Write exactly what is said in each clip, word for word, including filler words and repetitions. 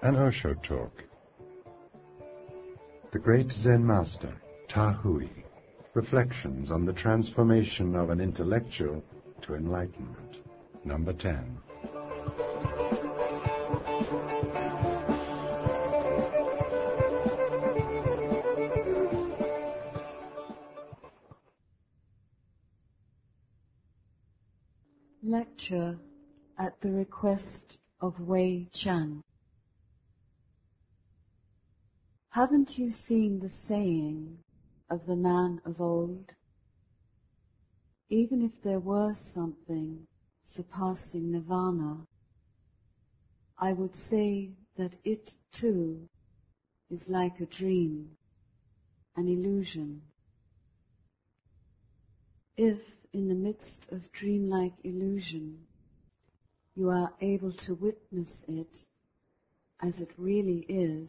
An Osho Talk. The great Zen master, Ta Hui, reflections on the transformation of an intellectual to enlightenment. Number ten. Lecture at the request of Wei Chan. Haven't you seen the saying of the man of old? Even if there were something surpassing nirvana, I would say that it too is like a dream, an illusion. If, in the midst of dreamlike illusion, you are able to witness it as it really is,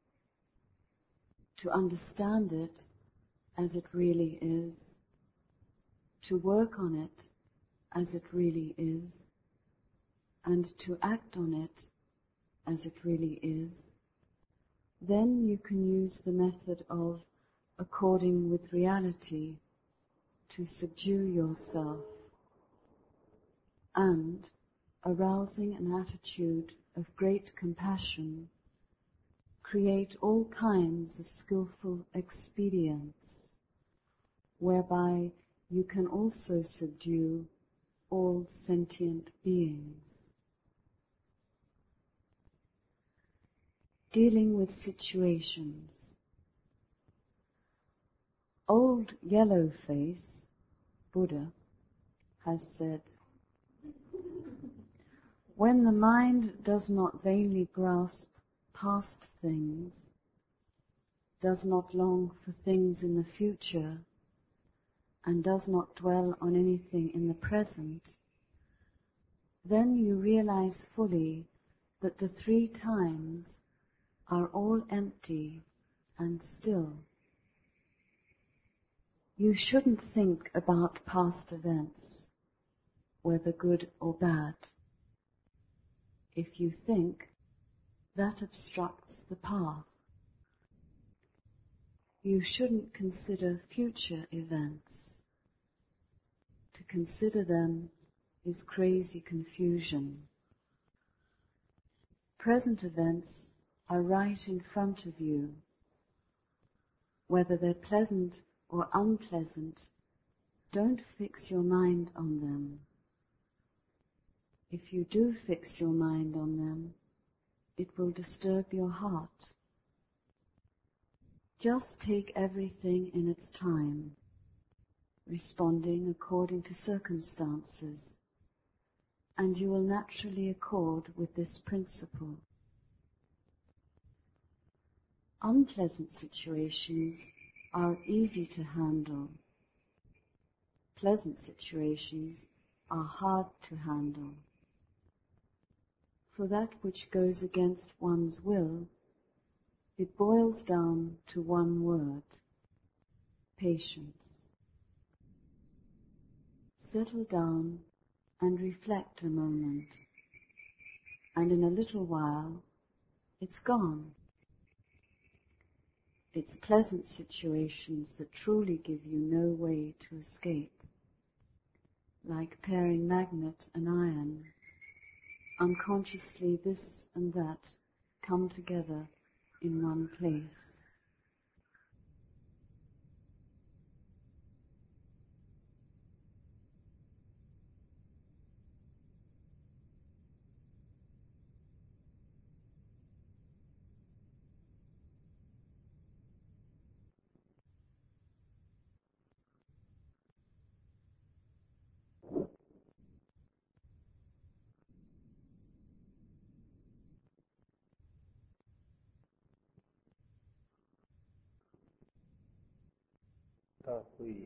to understand it as it really is, to work on it as it really is, and to act on it as it really is, then you can use the method of according with reality to subdue yourself and, arousing an attitude of great compassion, create all kinds of skillful expedients whereby you can also subdue all sentient beings. Dealing with situations. Old Yellow-Face, Buddha, has said, when the mind does not vainly grasp past things, does not long for things in the future, and does not dwell on anything in the present, then you realize fully that the three times are all empty and still. You shouldn't think about past events, whether good or bad. If you think, that obstructs the path. You shouldn't consider future events. To consider them is crazy confusion. Present events are right in front of you. Whether they're pleasant or unpleasant, don't fix your mind on them. If you do fix your mind on them, it will disturb your heart. Just take everything in its time, responding according to circumstances, and you will naturally accord with this principle. Unpleasant situations are easy to handle. Pleasant situations are hard to handle. For that which goes against one's will, it boils down to one word: patience. Settle down and reflect a moment, and in a little while it's gone. It's pleasant situations that truly give you no way to escape, like pairing magnet and iron. Unconsciously this and that come together in one place. Ta Hui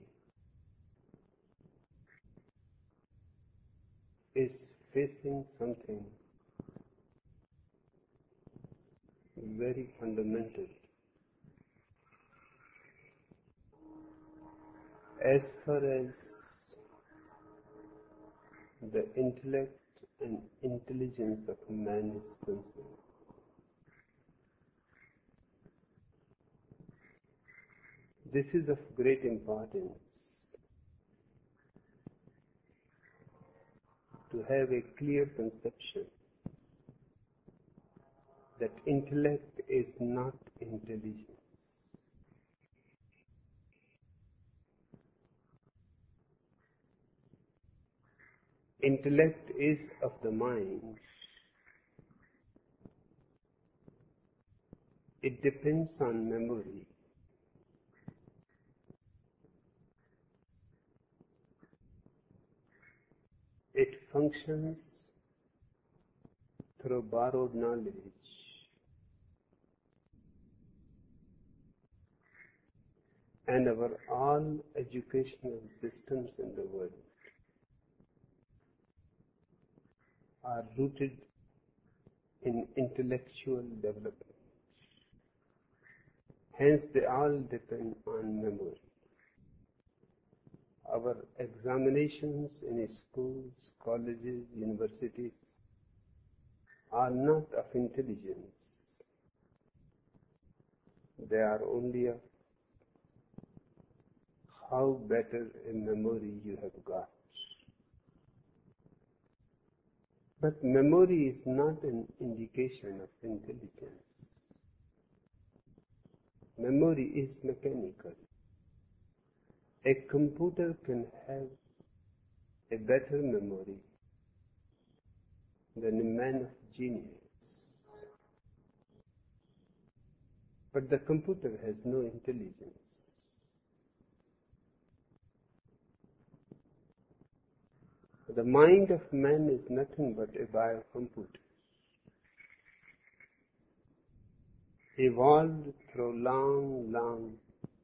is facing something very fundamental. As far as the intellect and intelligence of man is concerned, This is of great importance, to have a clear conception that intellect is not intelligence. Intellect is of the mind. It depends on memory. It functions through borrowed knowledge. And our all educational systems in the world are rooted in intellectual development. Hence, they all depend on memory. Our examinations in schools, colleges, universities are not of intelligence. They are only of how better a memory you have got. But memory is not an indication of intelligence. Memory is mechanical. A computer can have a better memory than a man of genius. But the computer has no intelligence. The mind of man is nothing but a biocomputer, evolved through long, long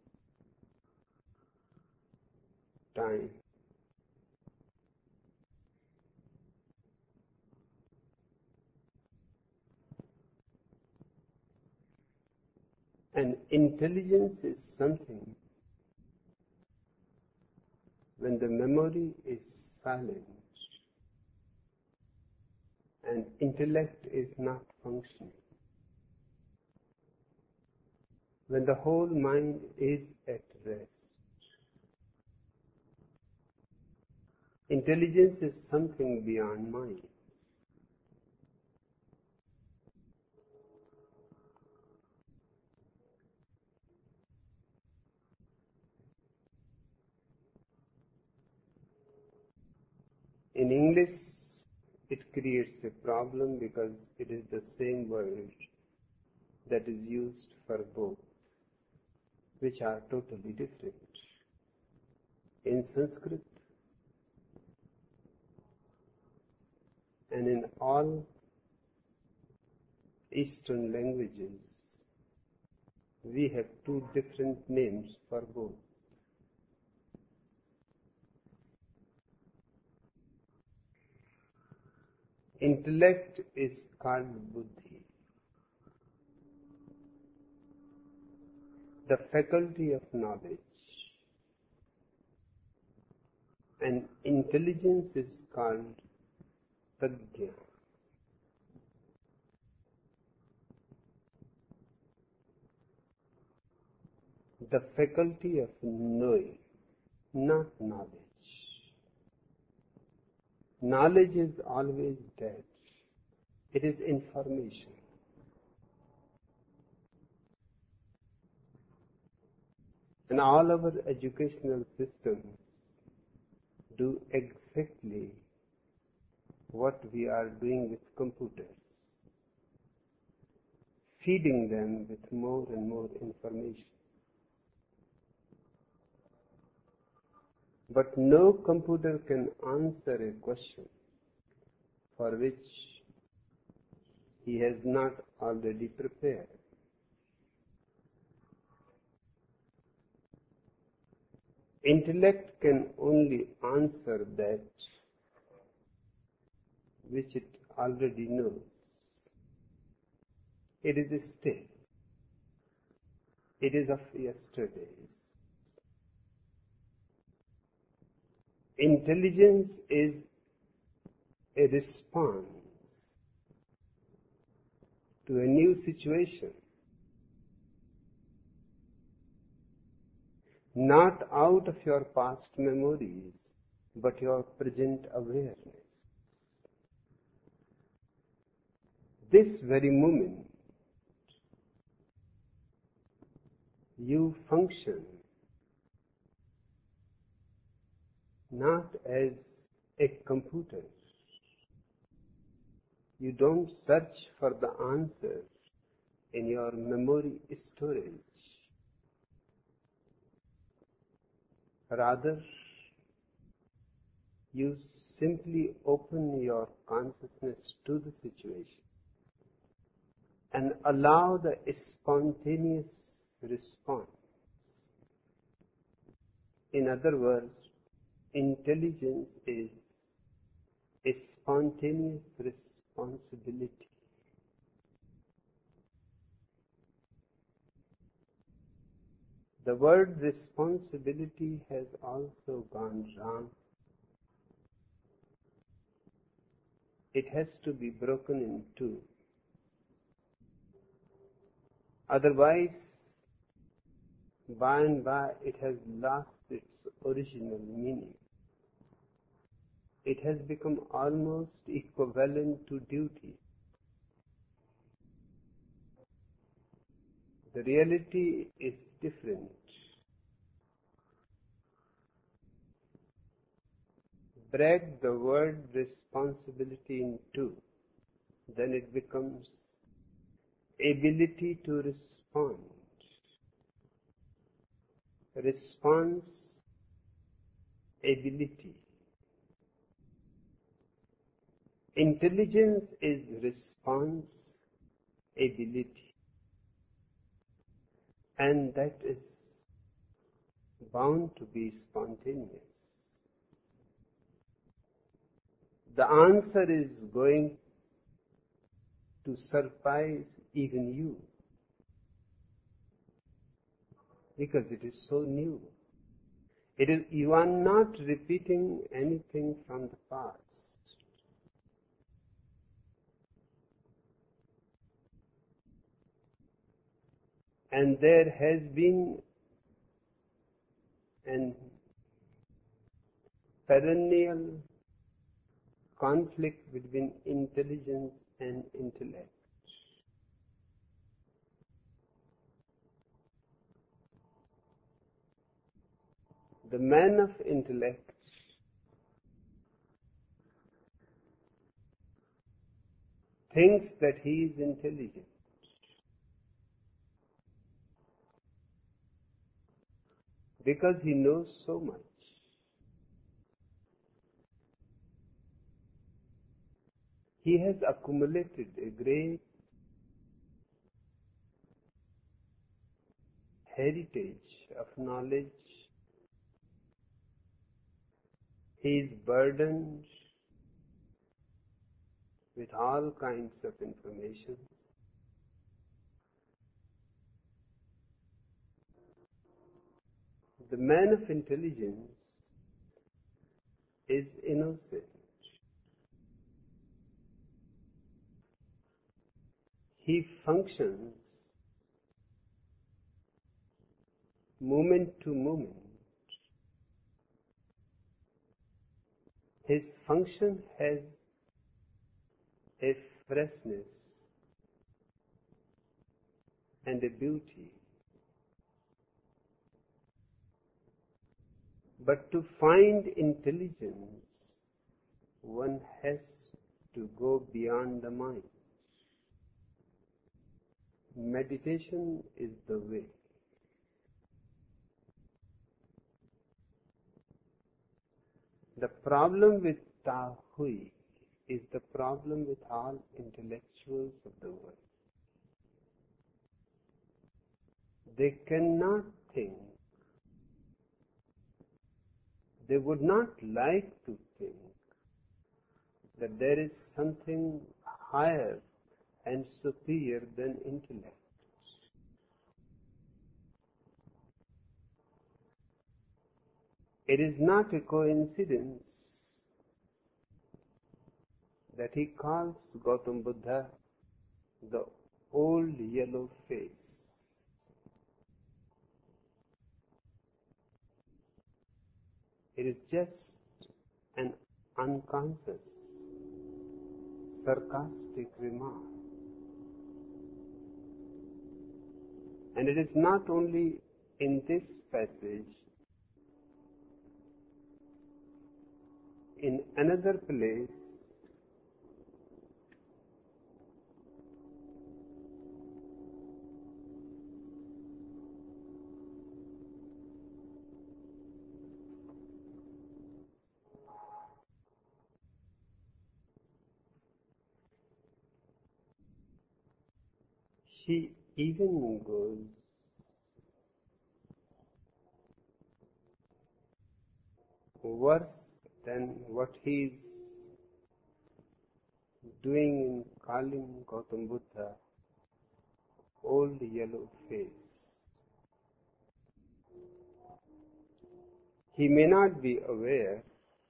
time. And intelligence is something when the memory is silent and intellect is not functioning. When the whole mind is at rest. Intelligence is something beyond mind. In English, it creates a problem because it is the same word that is used for both, which are totally different. In Sanskrit and in all Eastern languages, we have two different names for both. Intellect is called buddhi, the faculty of knowledge, and intelligence is called prajna, the faculty of knowing, not knowledge. Knowledge is always dead. It is information. And all our educational systems do exactly what we are doing with computers, feeding them with more and more information. But no computer can answer a question for which he has not already prepared. Intellect can only answer that which it already knows. It is a state. It is of yesterday. Intelligence is a response to a new situation. not out of your past memories, but your present awareness. This very moment, you function not as a computer. You don't search for the answer in your memory storage. Rather, you simply open your consciousness to the situation and allow the spontaneous response. In other words, intelligence is a spontaneous responsibility. The word responsibility has also gone wrong. It has to be broken in two. Otherwise, by and by, it has lost its original meaning. It has become almost equivalent to duty. The reality is different. Break the word responsibility in two, then it becomes ability to respond. Response ability. Intelligence is response ability, and that is bound to be spontaneous. The answer is going to surprise even you, because it is so new. It is, you are not repeating anything from the past. And there has been an perennial conflict between intelligence and intellect. The man of intellect thinks that he is intelligent. Because he knows so much. He has accumulated a great heritage of knowledge. He is burdened with all kinds of information. The man of intelligence is innocent. He functions moment to moment. His function has a freshness and a beauty. But to find intelligence, one has to go beyond the mind. Meditation is the way. The problem with Ta Hui is the problem with all intellectuals of the world. They cannot think. They would not like to think that there is something higher and superior than intellect. It is not a coincidence that he calls Gautam Buddha the old yellow face. It is just an unconscious, sarcastic remark. And it is not only in this passage, in another place, she even goes worse than what he is doing in calling Gautam Buddha old yellow face. He may not be aware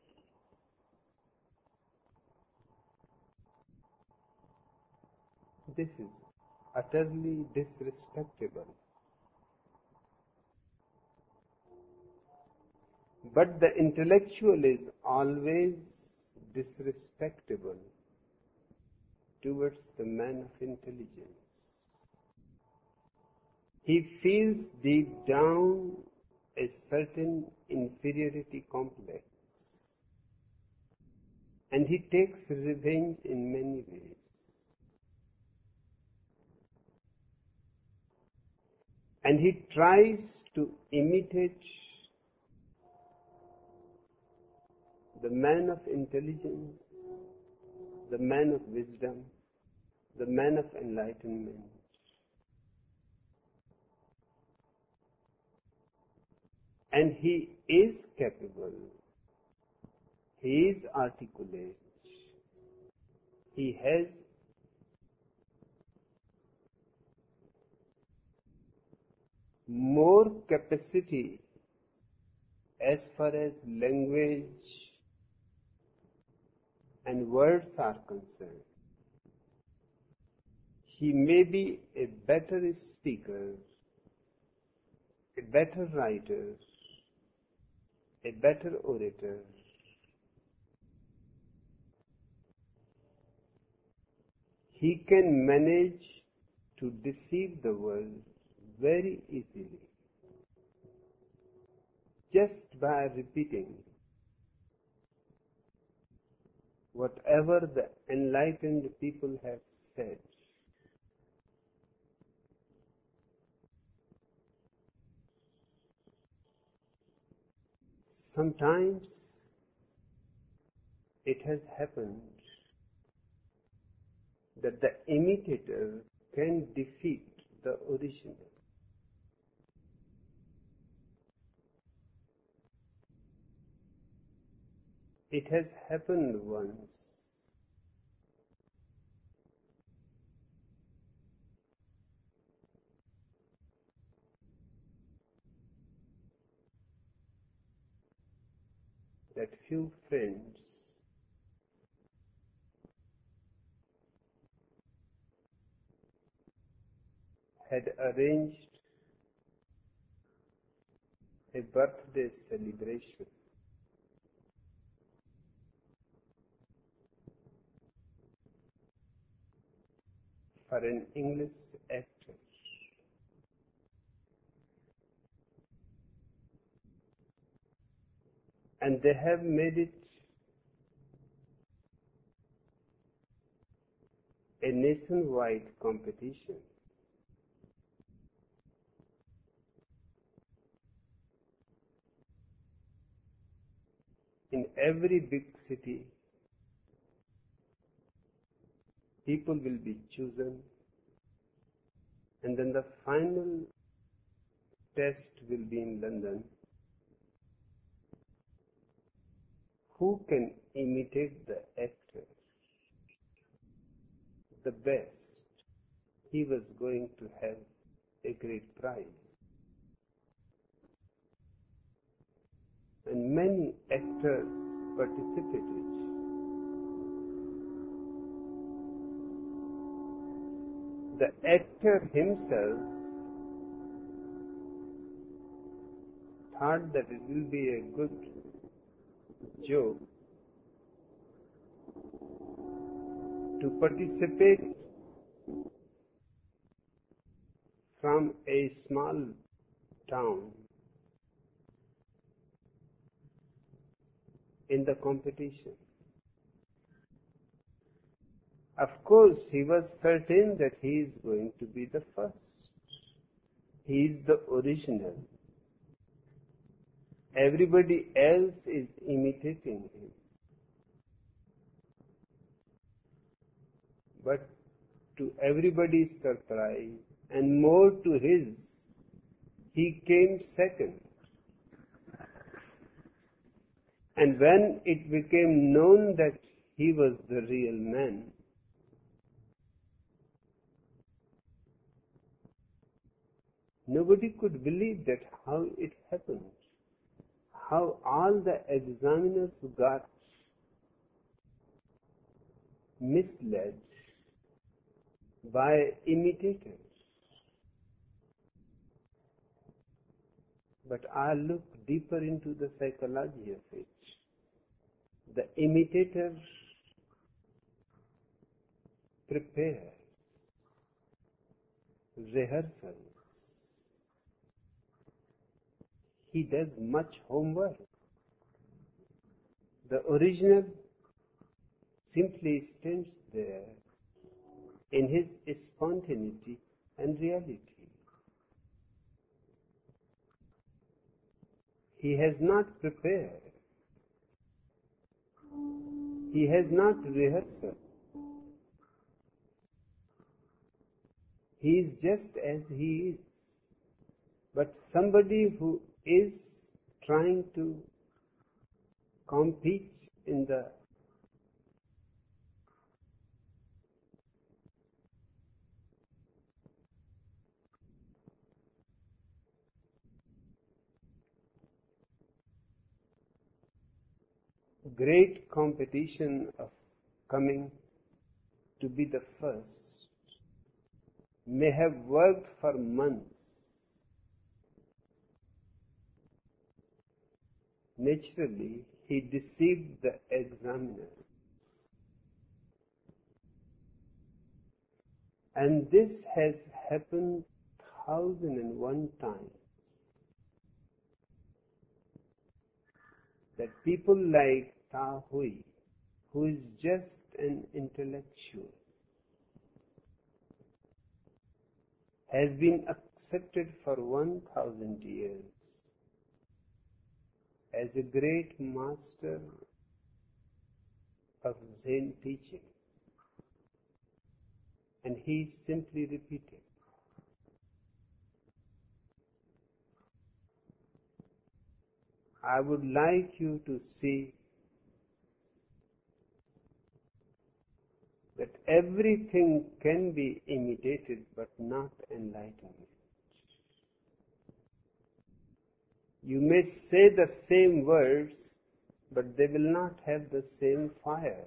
this is utterly disrespectable. But the intellectual is always disrespectable towards the man of intelligence. He feels deep down a certain inferiority complex, and he takes revenge in many ways. And he tries to imitate the man of intelligence, the man of wisdom, the man of enlightenment. And he is capable, he is articulate, he has more capacity as far as language and words are concerned. He may be a better speaker, a better writer, a better orator. He can manage to deceive the world very easily just by repeating whatever the enlightened people have said. Sometimes it has happened that the imitator can defeat the original. It has happened once that few friends had arranged a birthday celebration for an English actor. And they have made it a nationwide competition. In every big city, people will be chosen, and then the final test will be in London. Who can imitate the actor the best? He was going to have a great prize. And many actors participated. The actor himself thought that it will be a good Job to participate from a small town in the competition. Of course, he was certain that he is going to be the first. He is the original. Everybody else is imitating him. But to everybody's surprise, and more to his, he came second. And when it became known that he was the real man, nobody could believe that how it happened, how all the examiners got misled by imitators. But I look deeper into the psychology of it. The imitator prepares, rehearsals. He does much homework. The original simply stands there in his spontaneity and reality. He has not prepared. He has not rehearsed. He is just as he is. But somebody who is trying to compete in the great competition of coming to be the first may have worked for months. Naturally, he deceived the examiner. And this has happened thousand and one times. That people like Ta Hui, who is just an intellectual, has been accepted for one thousand years as a great master of Zen teaching. And he simply repeated. I would like you to see that everything can be imitated but not enlightenment. You may say the same words, but they will not have the same fire.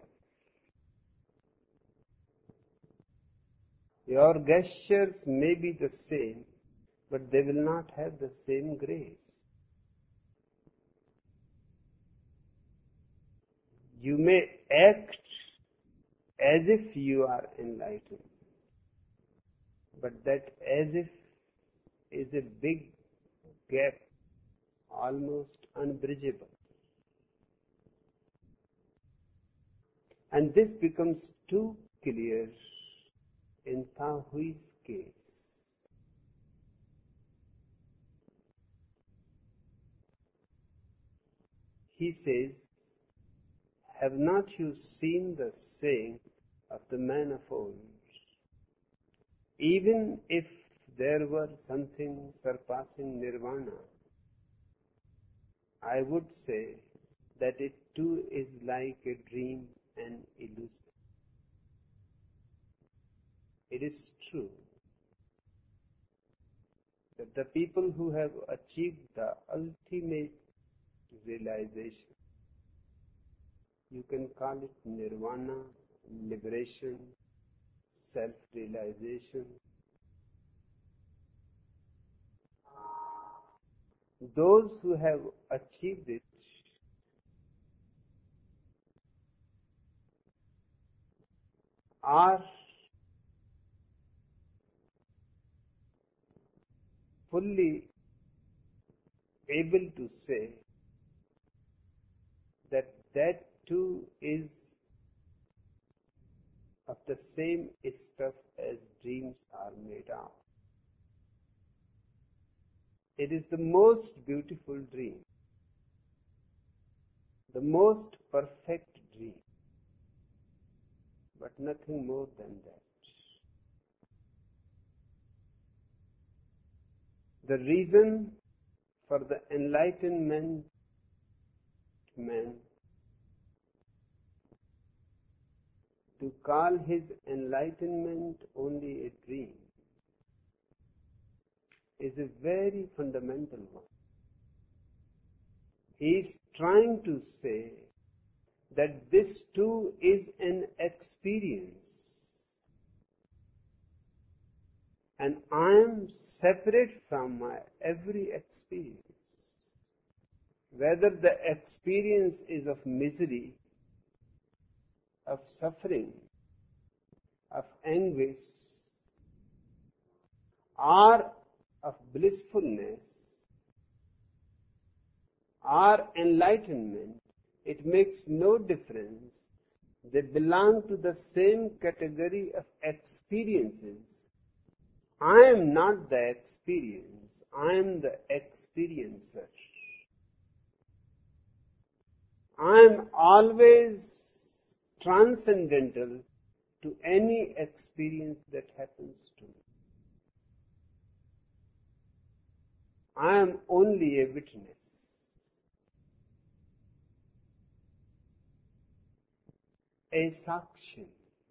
Your gestures may be the same, but they will not have the same grace. You may act as if you are enlightened, but that as if is a big gap, almost unbridgeable. And this becomes too clear in Ta Hui's case. He says, have not you seen the saying of the man of old? Even if there were something surpassing nirvana, I would say that it too is like a dream and illusion. It is true that the people who have achieved the ultimate realization, you can call it nirvana, liberation, self-realization, those who have achieved it are fully able to say that that too is of the same stuff as dreams are made of. It is the most beautiful dream, the most perfect dream, but nothing more than that. The reason for the enlightenment man to call his enlightenment only a dream is a very fundamental one. He is trying to say that this too is an experience, and I am separate from my every experience. Whether the experience is of misery, of suffering, of anguish, or of blissfulness, or enlightenment, it makes no difference. They belong to the same category of experiences. I am not the experience, I am the experiencer. I am always transcendental to any experience that happens to me. I am only a witness. A Sakshi.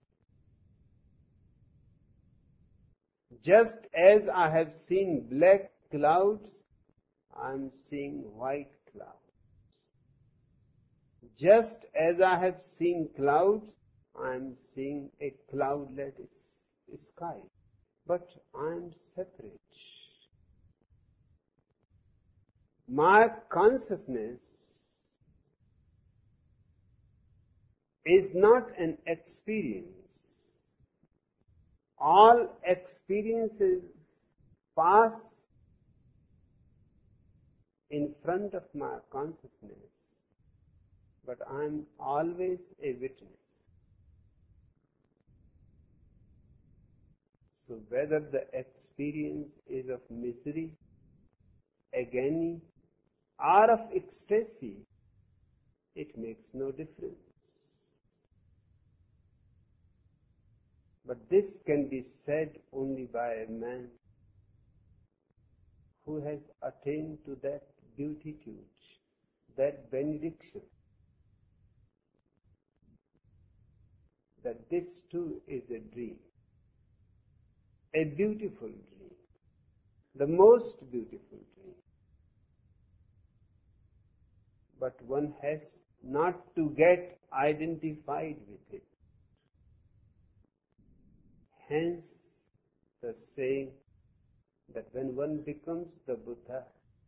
Just as I have seen black clouds, I am seeing white clouds. Just as I have seen clouds, I am seeing a cloudlet sky. But I am separate. My consciousness is not an experience. All experiences pass in front of my consciousness, but I am always a witness. So whether the experience is of misery, agony, or of ecstasy, it makes no difference. But this can be said only by a man who has attained to that beatitude, that benediction, that this too is a dream, a beautiful dream, the most beautiful dream. But one has not to get identified with it. Hence the saying that when one becomes the Buddha,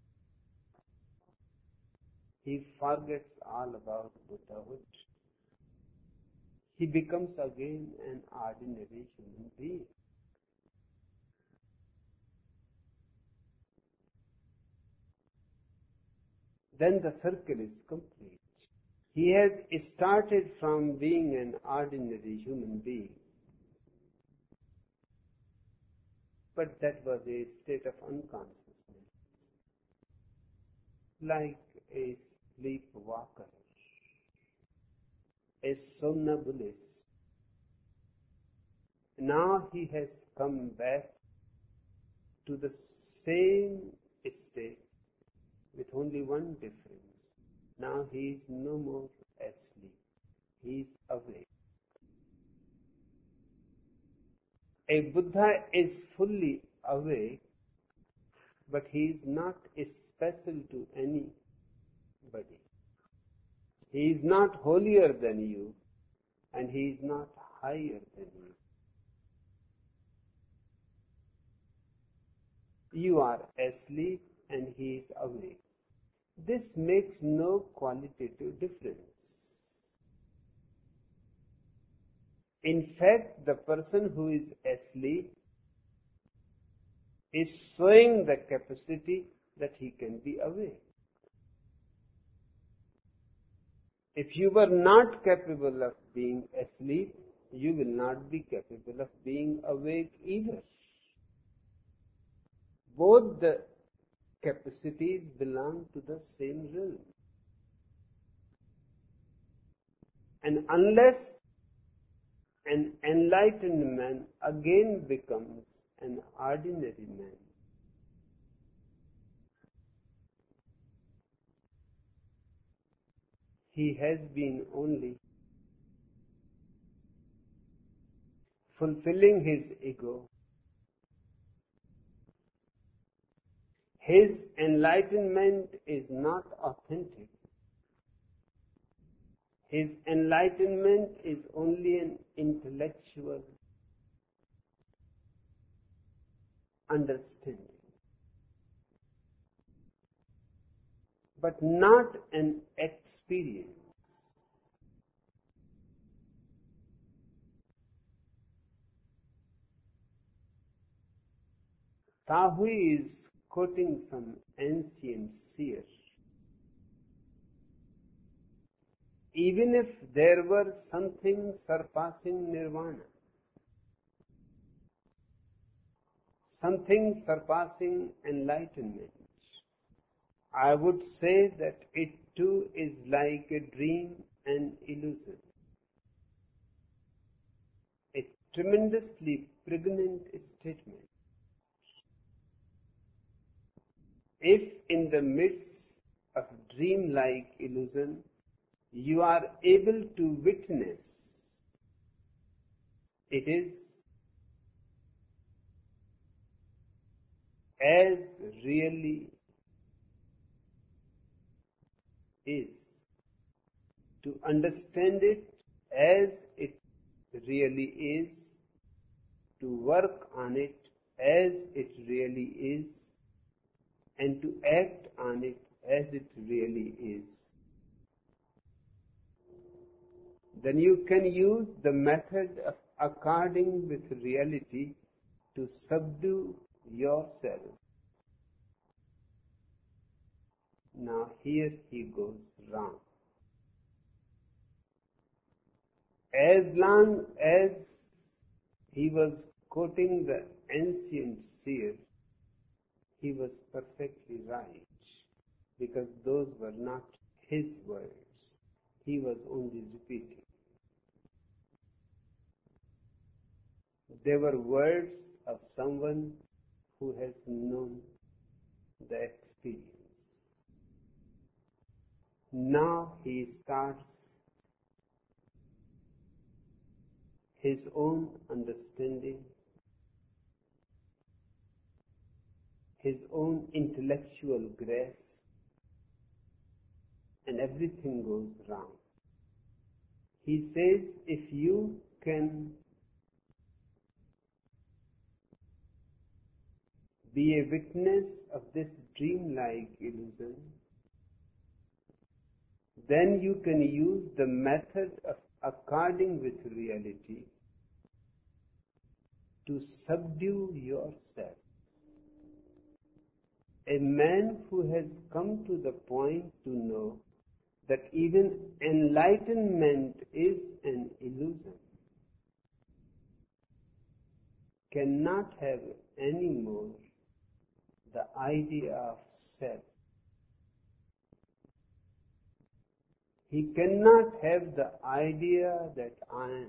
he forgets all about Buddhahood. He becomes again an ordinary human being. Then the circle is complete. He has started from being an ordinary human being. But that was a state of unconsciousness, like a sleepwalker, a somnambulist. Now he has come back to the same state with only one difference. Now he is no more asleep. He is awake. A Buddha is fully awake, but he is not special to anybody. He is not holier than you, and he is not higher than you. You are asleep and he is awake. This makes no qualitative difference. In fact, the person who is asleep is showing the capacity that he can be awake. If you were not capable of being asleep, you will not be capable of being awake either. Both the capacities belong to the same realm. And unless an enlightened man again becomes an ordinary man, he has been only fulfilling his ego. His enlightenment is not authentic. His enlightenment is only an intellectual understanding, but not an experience. Tahui is quoting some ancient seer. Even if there were something surpassing nirvana, something surpassing enlightenment, I would say that it too is like a dream and illusion. A tremendously pregnant statement. If in the midst of dream-like illusion, you are able to witness, it is as really is. To understand it as it really is, to work on it as it really is, and to act on it as it really is, then you can use the method of according with reality to subdue yourself. Now here he goes wrong. As long as he was quoting the ancient seer, he was perfectly right, because those were not his words. He was only repeating. They were words of someone who has known the experience. Now he starts his own understanding, his own intellectual grace, and everything goes wrong. He says, if you can be a witness of this dream-like illusion, then you can use the method of according with reality to subdue yourself. A man who has come to the point to know that even enlightenment is an illusion cannot have any more the idea of self. He cannot have the idea that I am.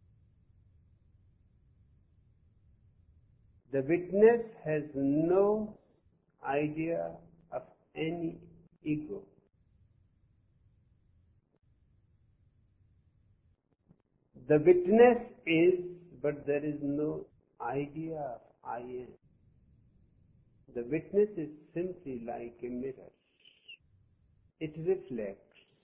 The witness has no idea of any ego. The witness is, but there is no idea of I am. The witness is simply like a mirror. It reflects.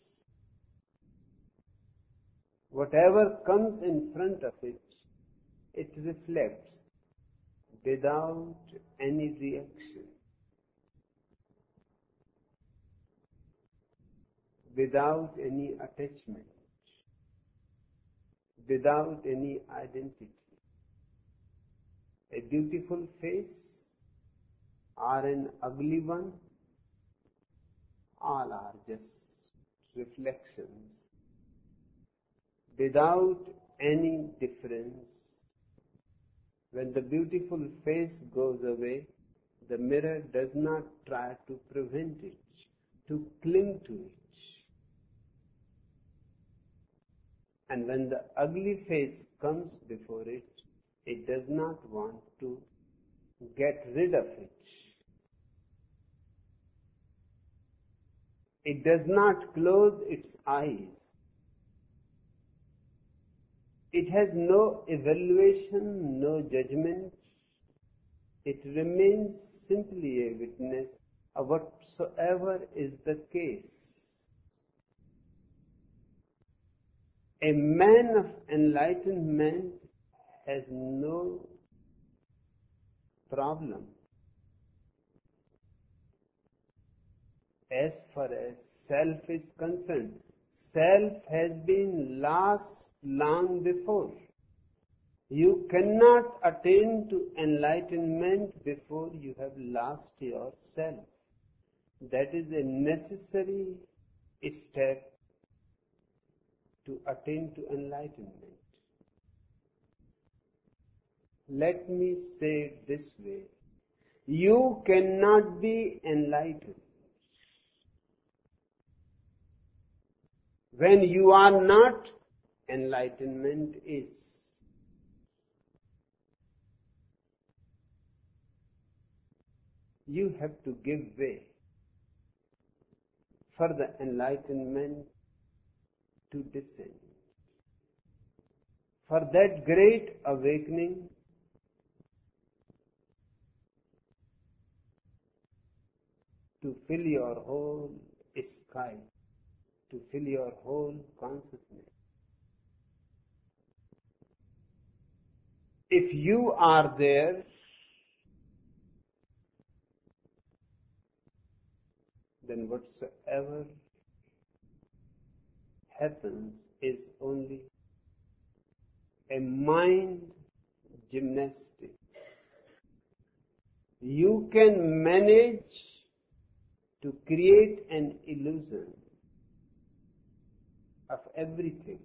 Whatever comes in front of it, it reflects without any reaction, without any attachment, without any identity. A beautiful face or an ugly one, all are just reflections without any difference. When the beautiful face goes away, the mirror does not try to prevent it, to cling to it. And when the ugly face comes before it, it does not want to get rid of it. It does not close its eyes. It has no evaluation, no judgment. It remains simply a witness of whatsoever is the case. A man of enlightenment has no problem as far as self is concerned. Self has been lost long before. You cannot attain to enlightenment before you have lost yourself. That is a necessary step to attain to enlightenment. Let me say it this way. You cannot be enlightened when you are not. Enlightenment is. You have to give way for the enlightenment to descend. For that great awakening to fill your whole sky, to fill your whole consciousness. If you are there, then whatsoever happens is only a mind gymnastics. You can manage to create an illusion of everything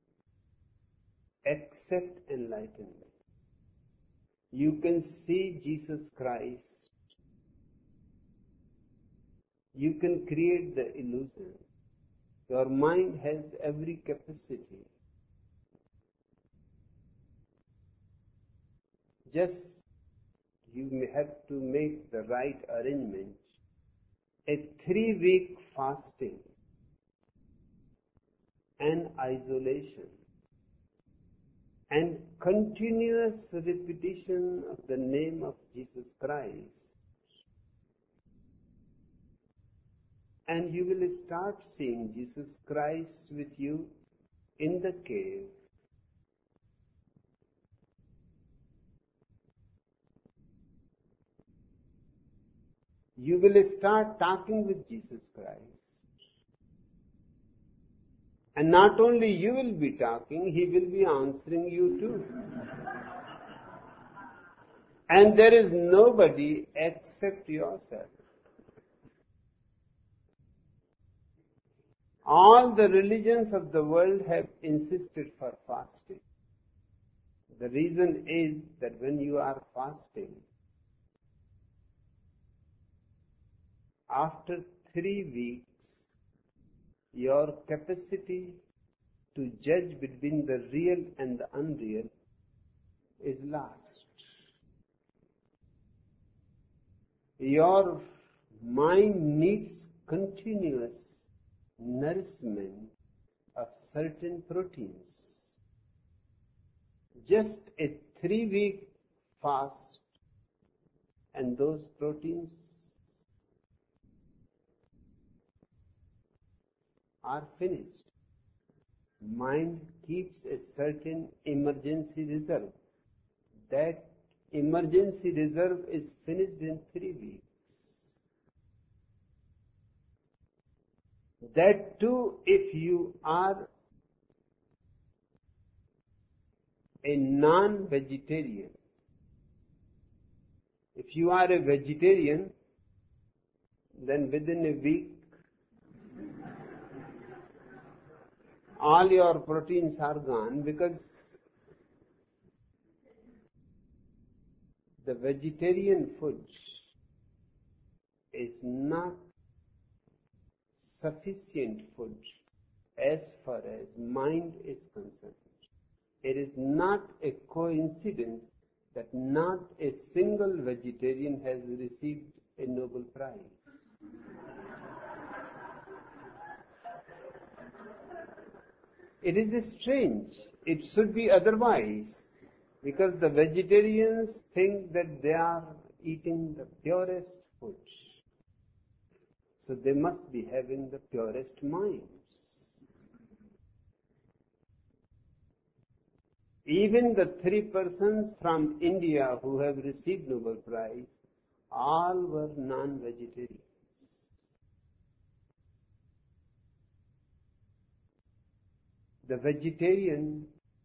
except enlightenment. You can see Jesus Christ. You can create the illusion. Your mind has every capacity. Just you may have to make the right arrangement. A three-week fasting and isolation and continuous repetition of the name of Jesus Christ, and you will start seeing Jesus Christ with you in the cave. You will start talking with Jesus Christ. And not only you will be talking, He will be answering you too. And there is nobody except yourself. All the religions of the world have insisted for fasting. The reason is that when you are fasting, after three weeks, your capacity to judge between the real and the unreal is lost. Your mind needs continuous nourishment of certain proteins. Just a three-week fast and those proteins are finished. Mind keeps a certain emergency reserve. That emergency reserve is finished in three weeks. That too, if you are a non-vegetarian. If you are a vegetarian, then within a week, all your proteins are gone, because the vegetarian food is not sufficient food as far as mind is concerned. It is not a coincidence that not a single vegetarian has received a Nobel Prize. It is strange. It should be otherwise, because the vegetarians think that they are eating the purest food. So they must be having the purest minds. Even the three persons from India who have received Nobel Prize, all were non-vegetarians. The vegetarian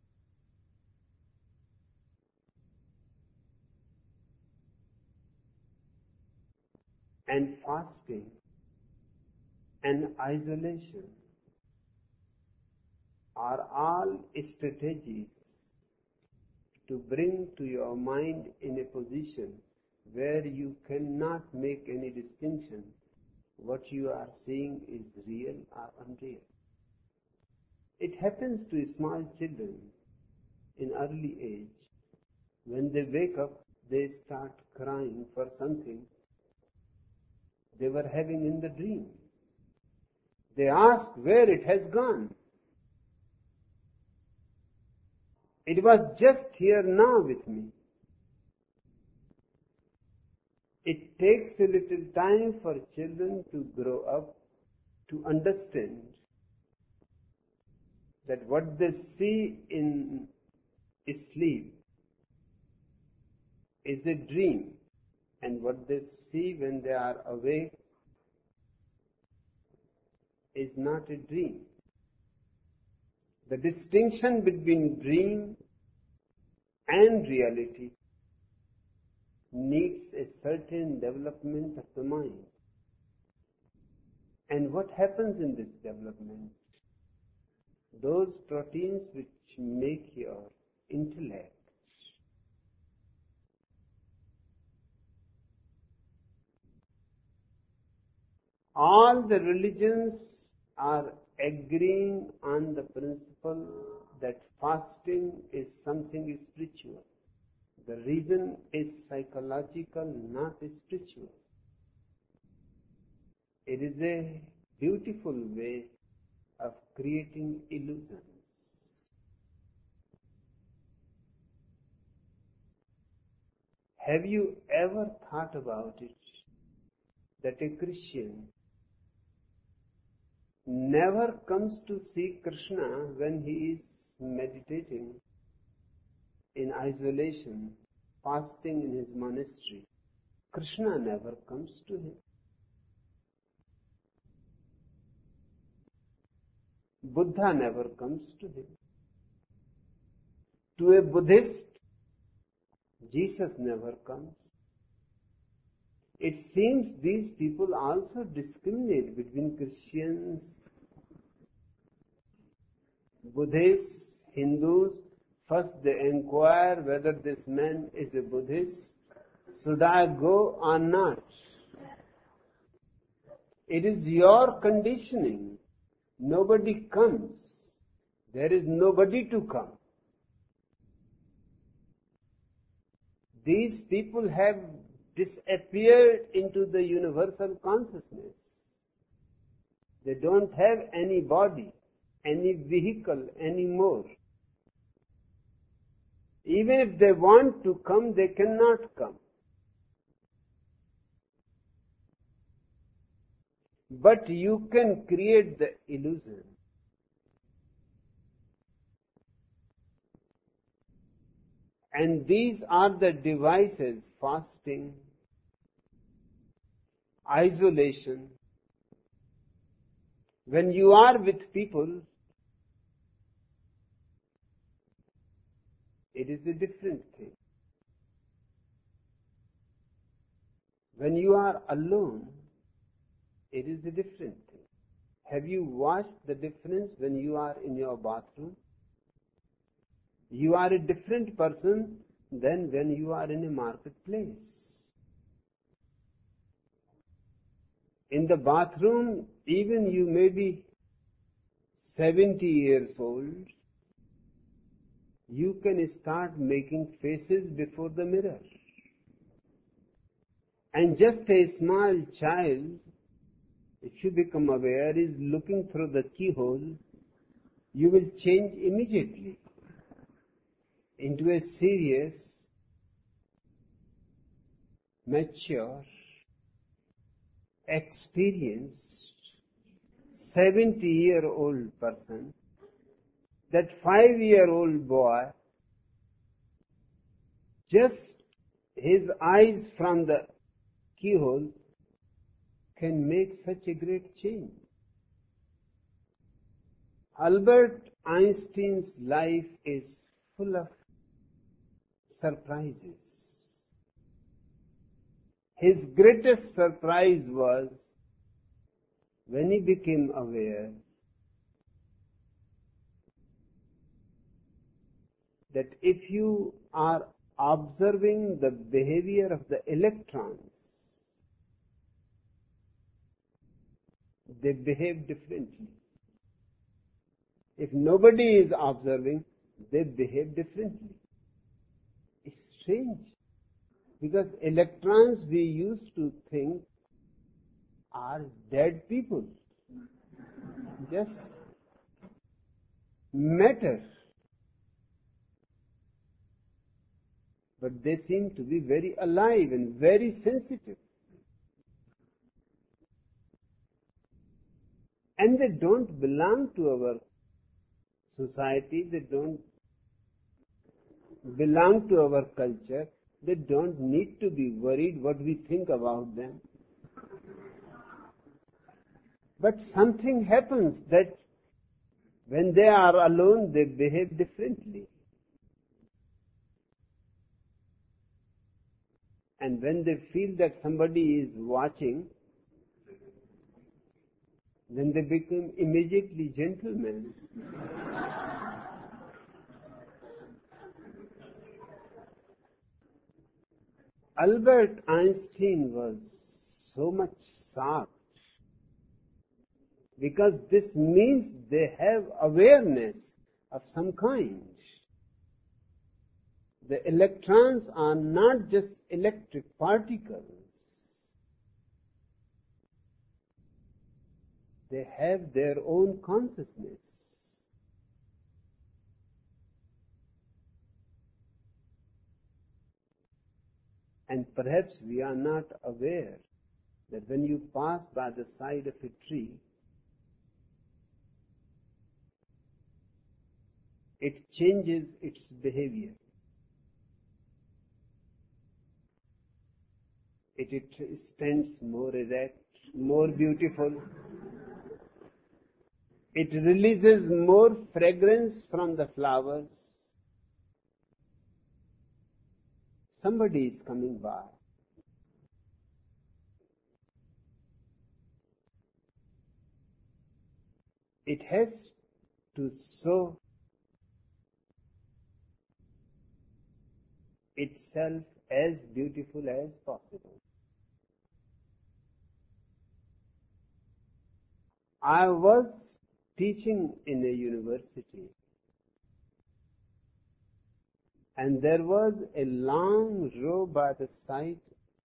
and fasting and isolation are all strategies to bring to your mind in a position where you cannot make any distinction what you are seeing is real or unreal. It happens to small children in early age. When they wake up, they start crying for something they were having in the dream. They ask where it has gone. It was just here now with me. It takes a little time for children to grow up, to understand that what they see in sleep is a dream, and what they see when they are awake is not a dream. The distinction between dream and reality needs a certain development of the mind. And what happens in this development? Those proteins which make your intellect all the religions are agreeing on the principle that fasting is something spiritual. The reason is psychological, not spiritual. It is a beautiful way of creating illusions. Have you ever thought about it, that a Christian never comes to see Krishna when he is meditating in isolation, fasting in his monastery? Krishna never comes to him. Buddha never comes to him. To a Buddhist, Jesus never comes. It seems these people also discriminate between Christians, Buddhists, Hindus. First they inquire whether this man is a Buddhist. Should I go or not? It is your conditioning. Nobody comes. There is nobody to come. These people have disappeared into the universal consciousness. They don't have any body, any vehicle anymore. Even if they want to come, they cannot come. But you can create the illusion. And these are the devices: fasting, isolation. When you are with people, it is a different thing. When you are alone, it is a different thing. Have you watched the difference when you are in your bathroom? You are a different person than when you are in a marketplace. In the bathroom, even you may be seventy years old, you can start making faces before the mirror. And just a small child, if you become aware, is looking through the keyhole, you will change immediately into a serious, mature, experienced, seventy-year-old person. That five-year-old boy, just his eyes from the keyhole can make such a great change. Albert Einstein's life is full of surprises. His greatest surprise was when he became aware that if you are observing the behavior of the electrons, they behave differently. If nobody is observing, they behave differently. It's strange, because electrons we used to think are dead people, just matter. But they seem to be very alive and very sensitive. And they don't belong to our society, they don't belong to our culture, they don't need to be worried what we think about them. But something happens that when they are alone, they behave differently. And when they feel that somebody is watching, then they become immediately gentlemen. Albert Einstein was so much shocked, because this means they have awareness of some kind. The electrons are not just electric particles. They have their own consciousness. And perhaps we are not aware that when you pass by the side of a tree, it changes its behavior. It, it stands more erect, more beautiful. It releases more fragrance from the flowers. Somebody is coming by. It has to show itself as beautiful as possible. I was teaching in a university, and there was a long row by the side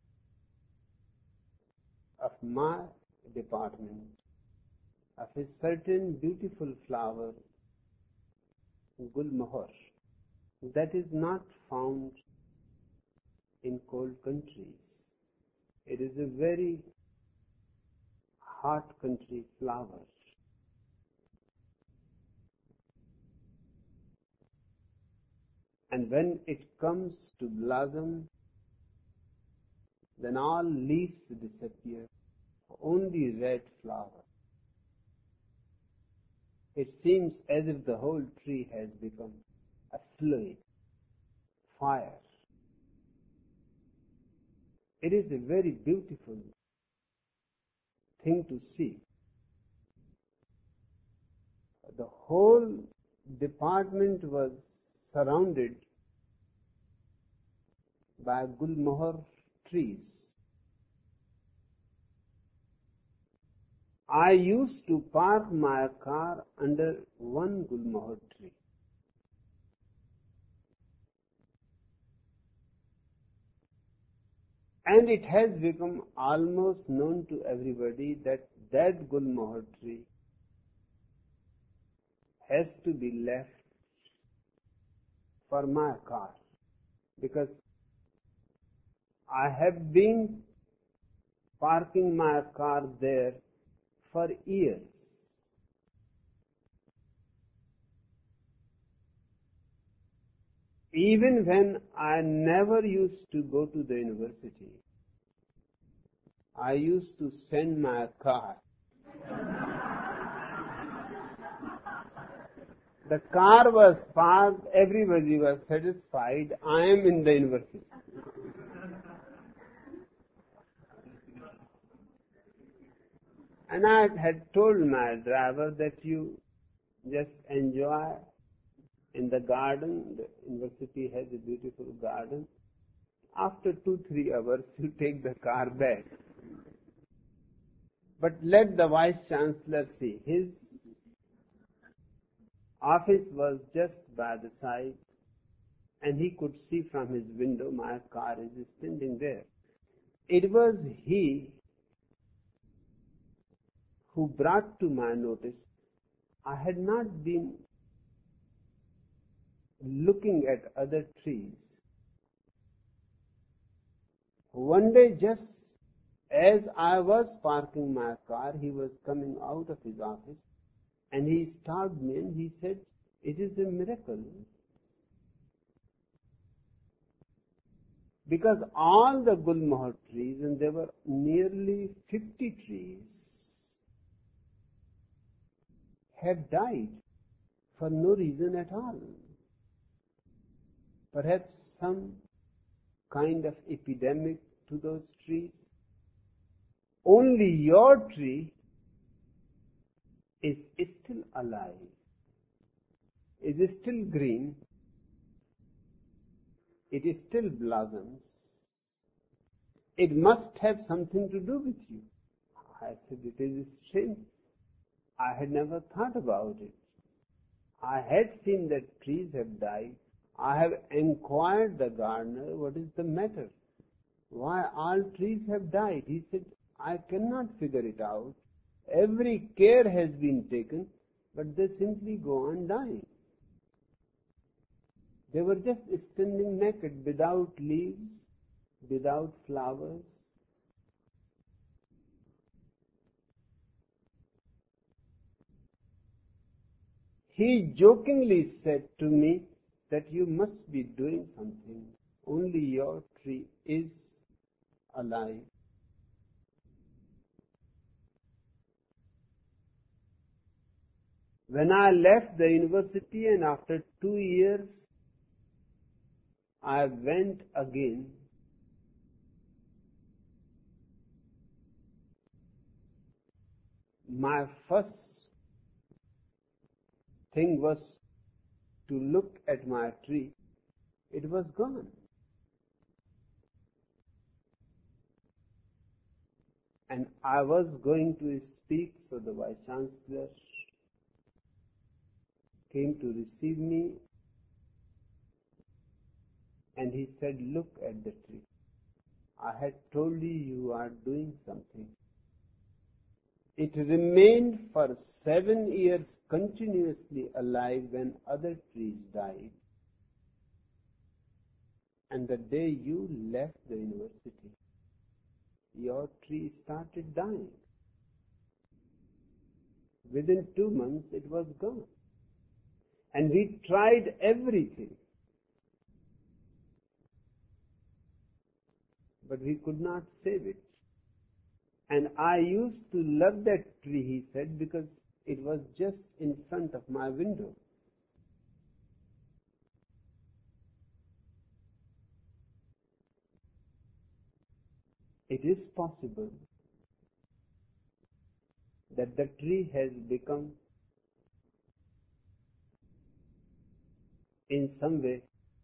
of my department of a certain beautiful flower, Gulmohar, that is not found in cold countries. It is a very hot country flower. And when it comes to blossom, then all leaves disappear, only red flower. It seems as if the whole tree has become a fluid. fire. It is a very beautiful thing to see. The whole department was surrounded by gulmohar trees. I used to park my car under one gulmohar tree. And it has become almost known to everybody that that gulmohar tree has to be left for my car, because I have been parking my car there for years. Even when I never used to go to the university, I used to send my car. The car was parked, everybody was satisfied, I am in the university. And I had told my driver that you just enjoy in the garden. The university has a beautiful garden. After two, three hours, you take the car back. But let the Vice Chancellor see. His office was just by the side, and he could see from his window my car is standing there. It was he who brought to my notice I had not been looking at other trees. One day, just as I was parking my car, he was coming out of his office and he stopped me and he said, "It is a miracle." Because all the gulmohar trees, and there were nearly fifty trees, have died for no reason at all. Perhaps some kind of epidemic to those trees. Only your tree is still alive, is still green, it is still blossoms. It must have something to do with you. I said, it is strange. I had never thought about it. I had seen that trees have died. I have inquired the gardener, what is the matter? Why all trees have died? He said, I cannot figure it out. Every care has been taken, but they simply go on dying. They were just standing naked, without leaves, without flowers. He jokingly said to me that you must be doing something. Only your tree is alive. When I left the university and after two years, I went again. My first thing was to look at my tree. It was gone. And I was going to speak, so the Vice Chancellor came to receive me, and he said, look at the tree. I had told you you are doing something. It remained for seven years continuously alive when other trees died. And the day you left the university, your tree started dying. Within two months, it was gone. And we tried everything. But we could not save it. And I used to love that tree, he said, because it was just in front of my window. it is possible that the tree has become in some way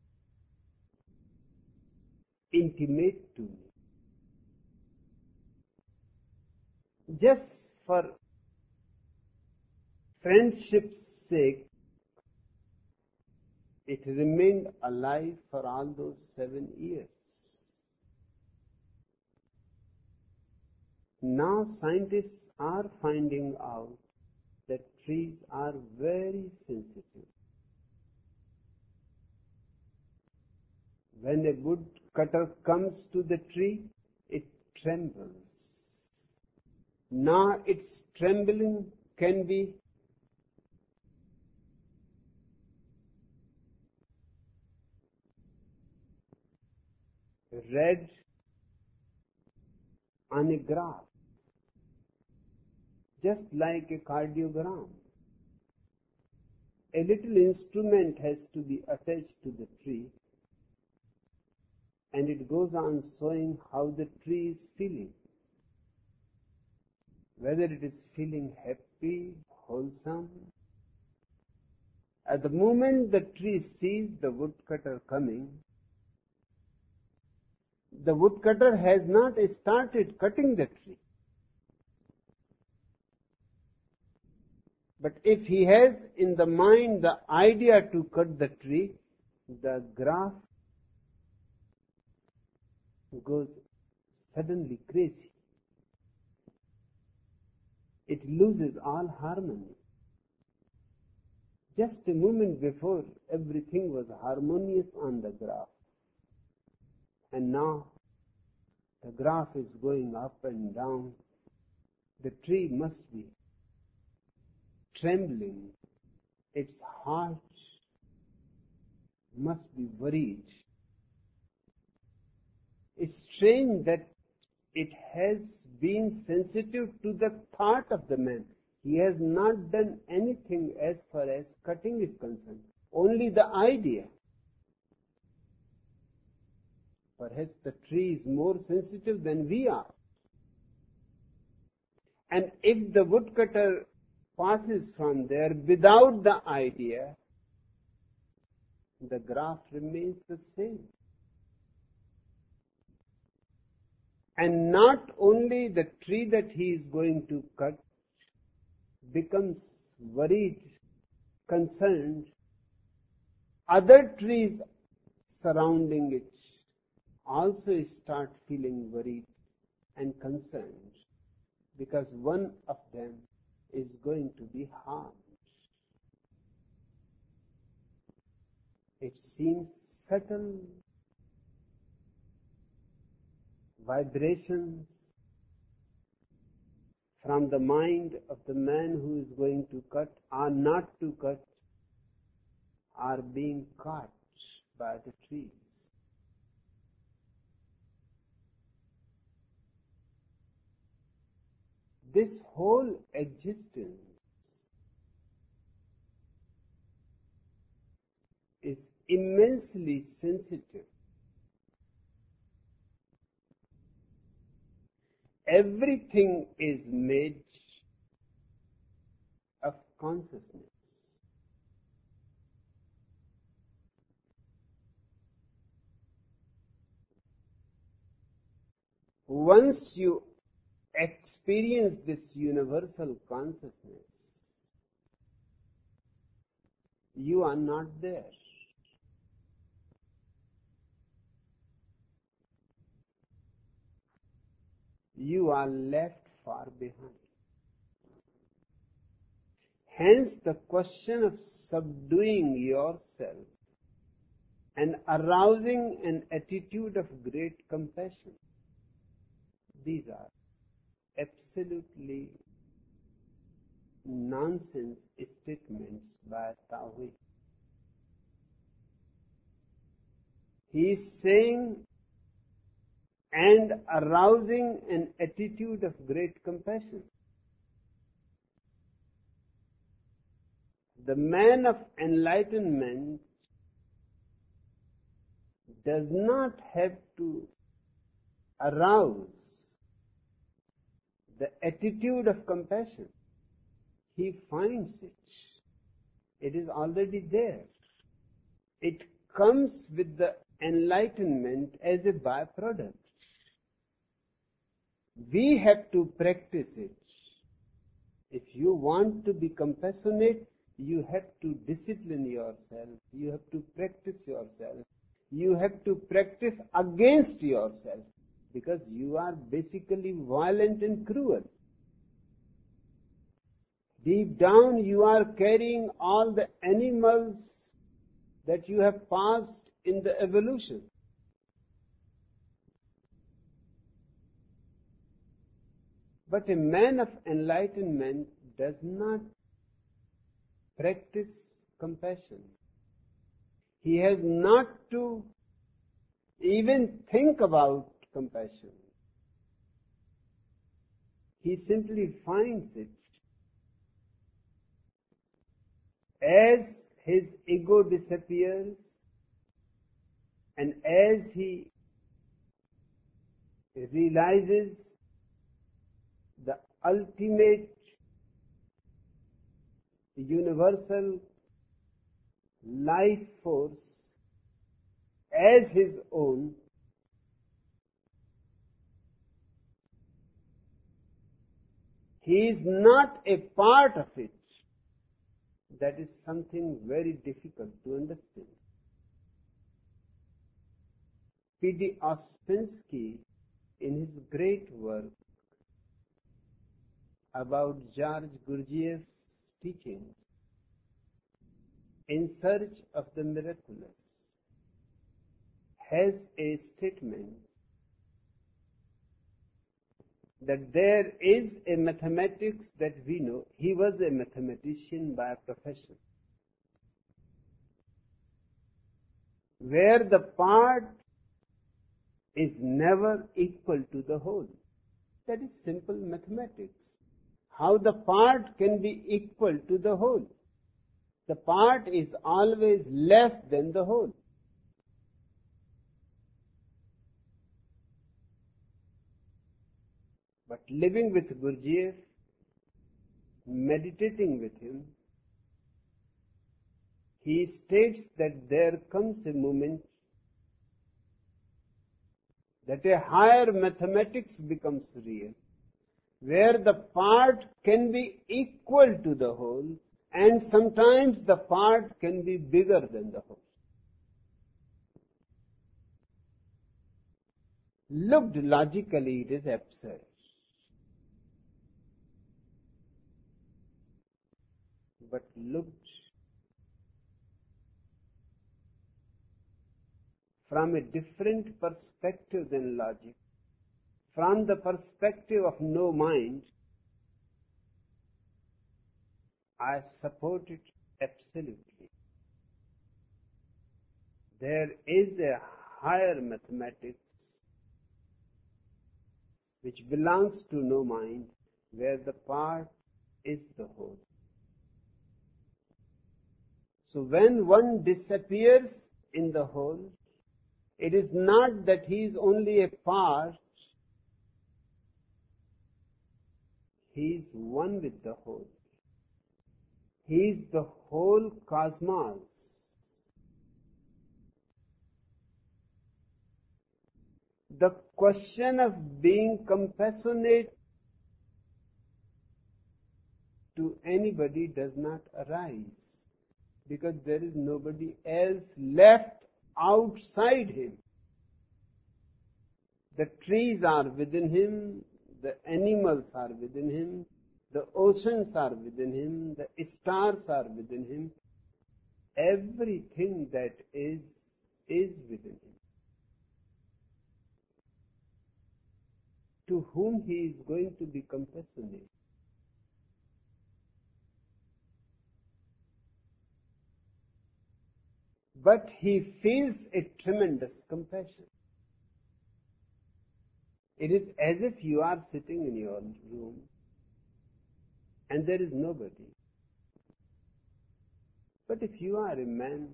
intimate to me. Just for friendship's sake, it remained alive for all those seven years. Now scientists are finding out that trees are very sensitive. When a woodcutter comes to the tree, it trembles. Now its trembling can be read on a graph, just like a cardiogram. A little instrument has to be attached to the tree, and it goes on showing how the tree is feeling. Whether it is feeling happy, wholesome. At the moment the tree sees the woodcutter coming, the woodcutter has not started cutting the tree. But if he has in the mind the idea to cut the tree, the graph goes suddenly crazy. It loses all harmony. Just a moment before, everything was harmonious on the graph. And now, the graph is going up and down. The tree must be trembling. Its heart must be worried. It's strange that it has been sensitive to the thought of the man. He has not done anything as far as cutting is concerned. Only the idea. Perhaps the tree is more sensitive than we are. And if the woodcutter passes from there without the idea, the graph remains the same. And not only the tree that he is going to cut becomes worried, concerned, other trees surrounding it also start feeling worried and concerned, because one of them is going to be harmed. It seems subtle vibrations from the mind of the man who is going to cut or not to cut are being caught by the trees. This whole existence is immensely sensitive. Everything is made of consciousness. Once you experience this universal consciousness, you are not there. You are left far behind. Hence the question of subduing yourself and arousing an attitude of great compassion. These are absolutely nonsense statements by Taohui. He is saying, and arousing an attitude of great compassion. The man of enlightenment does not have to arouse the attitude of compassion. He finds it. It is already there. It comes with the enlightenment as a byproduct. We have to practice it. If you want to be compassionate, you have to discipline yourself. You have to practice yourself. You have to practice against yourself, because you are basically violent and cruel. Deep down you are carrying all the animals that you have passed in the evolution. But a man of enlightenment does not practice compassion. He has not to even think about compassion. He simply finds it. As his ego disappears and as he realizes the ultimate universal life force as his own, he is not a part of it. That is something very difficult to understand. P D Ouspensky, in his great work about George Gurdjieff's teachings, In Search of the Miraculous, has a statement that there is a mathematics that we know. He was a mathematician by profession, where the part is never equal to the whole. That is simple mathematics. How the part can be equal to the whole? The part is always less than the whole. But living with Gurdjieff, meditating with him, he states that there comes a moment that a higher mathematics becomes real, where the part can be equal to the whole, and sometimes the part can be bigger than the whole. Looked logically, it is absurd. But looked from a different perspective than logic, from the perspective of no mind, I support it absolutely. There is a higher mathematics which belongs to no mind, where the part is the whole. So when one disappears in the whole, it is not that he is only a part, he is one with the whole. He is the whole cosmos. The question of being compassionate to anybody does not arise, because there is nobody else left outside him. The trees are within him, the animals are within him, the oceans are within him, the stars are within him. Everything that is, is within him. To whom he is going to be compassionate? But he feels a tremendous compassion. It is as if you are sitting in your room and there is nobody. But if you are a man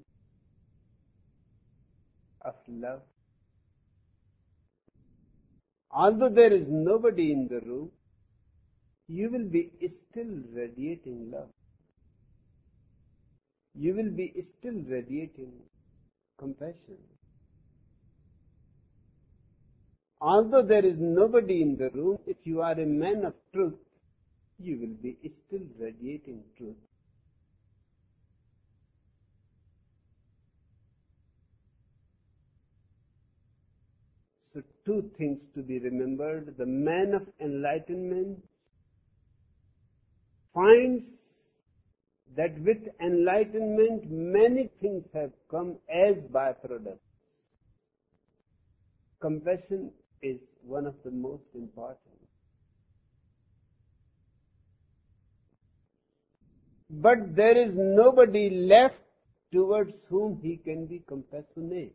of love, although there is nobody in the room, you will be still radiating love. You will be still radiating compassion. Although there is nobody in the room, if you are a man of truth, you will be still radiating truth. So two things to be remembered. The man of enlightenment finds that with enlightenment many things have come as byproducts. Compassion is one of the most important. But there is nobody left towards whom he can be compassionate.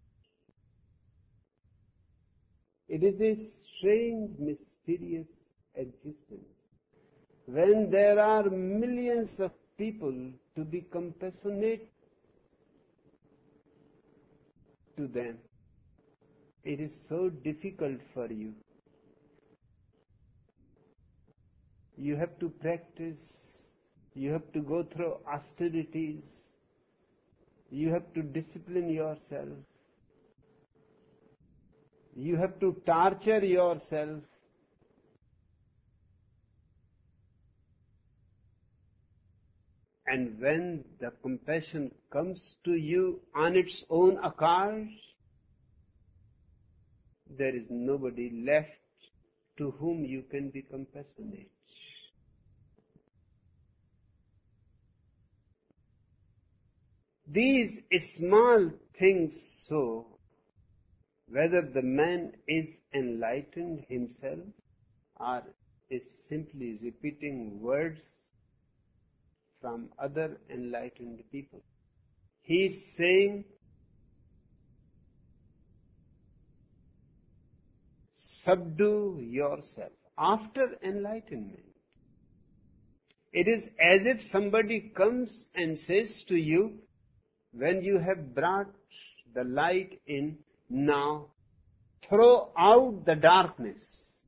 It is a strange, mysterious existence. When there are millions of people to be compassionate to them, it is so difficult for you. You have to practice, you have to go through austerities, you have to discipline yourself, you have to torture yourself. And when the compassion comes to you on its own accord, there is nobody left to whom you can be compassionate. These small things show whether the man is enlightened himself or is simply repeating words from other enlightened people. He is saying, subdue yourself after enlightenment. It is as if somebody comes and says to you, when you have brought the light in, now throw out the darkness.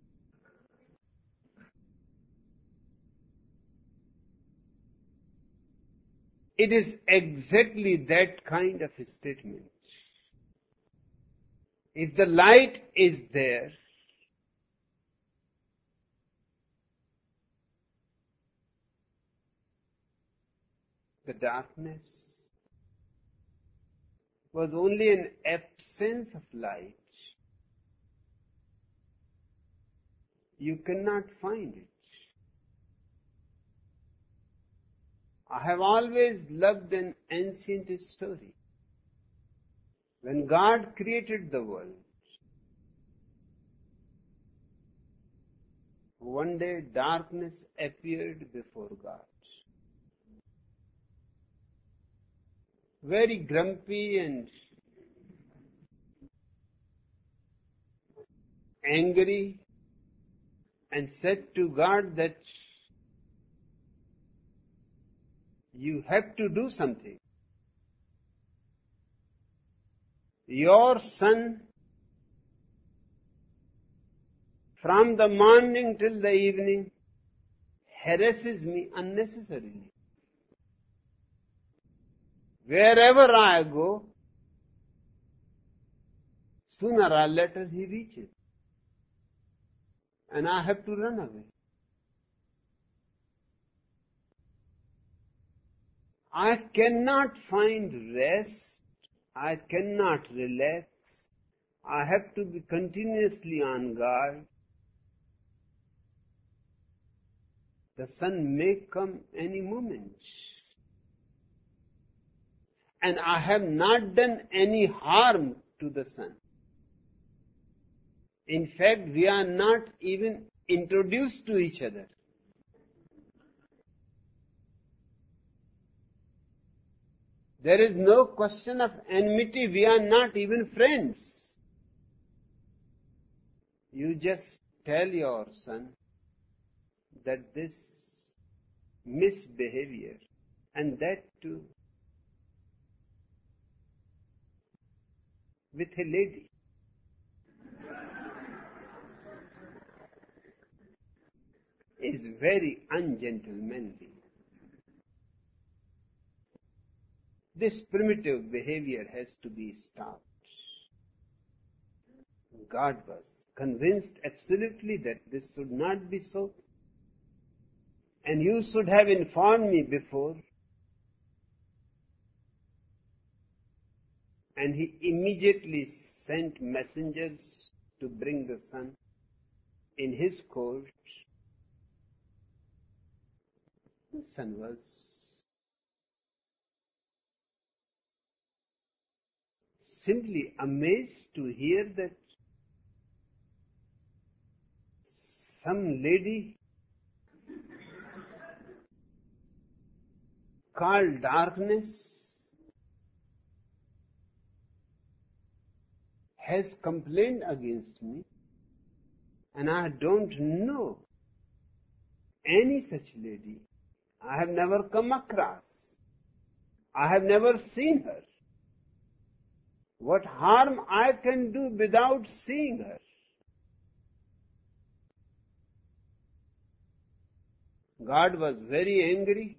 It is exactly that kind of a statement. If the light is there, the darkness was only an absence of light. You cannot find it. I have always loved an ancient story. When God created the world, one day darkness appeared before God. Very grumpy and angry, and said to God that you have to do something. Your son, from the morning till the evening, harasses me unnecessarily. Wherever I go, sooner or later he reaches, and I have to run away. I cannot find rest, I cannot relax, I have to be continuously on guard. The sun may come any moment. And I have not done any harm to the sun. In fact, we are not even introduced to each other. There is no question of enmity. We are not even friends. You just tell your son that this misbehavior, and that too with a lady. is very ungentlemanly. This primitive behavior has to be stopped. God was convinced absolutely that this should not be so. And you should have informed me before. And he immediately sent messengers to bring the son in his court. The son was simply amazed to hear that some lady called darkness has complained against me, and I don't know any such lady. I have never come across. I have never seen her. What harm I can do without seeing her? God was very angry.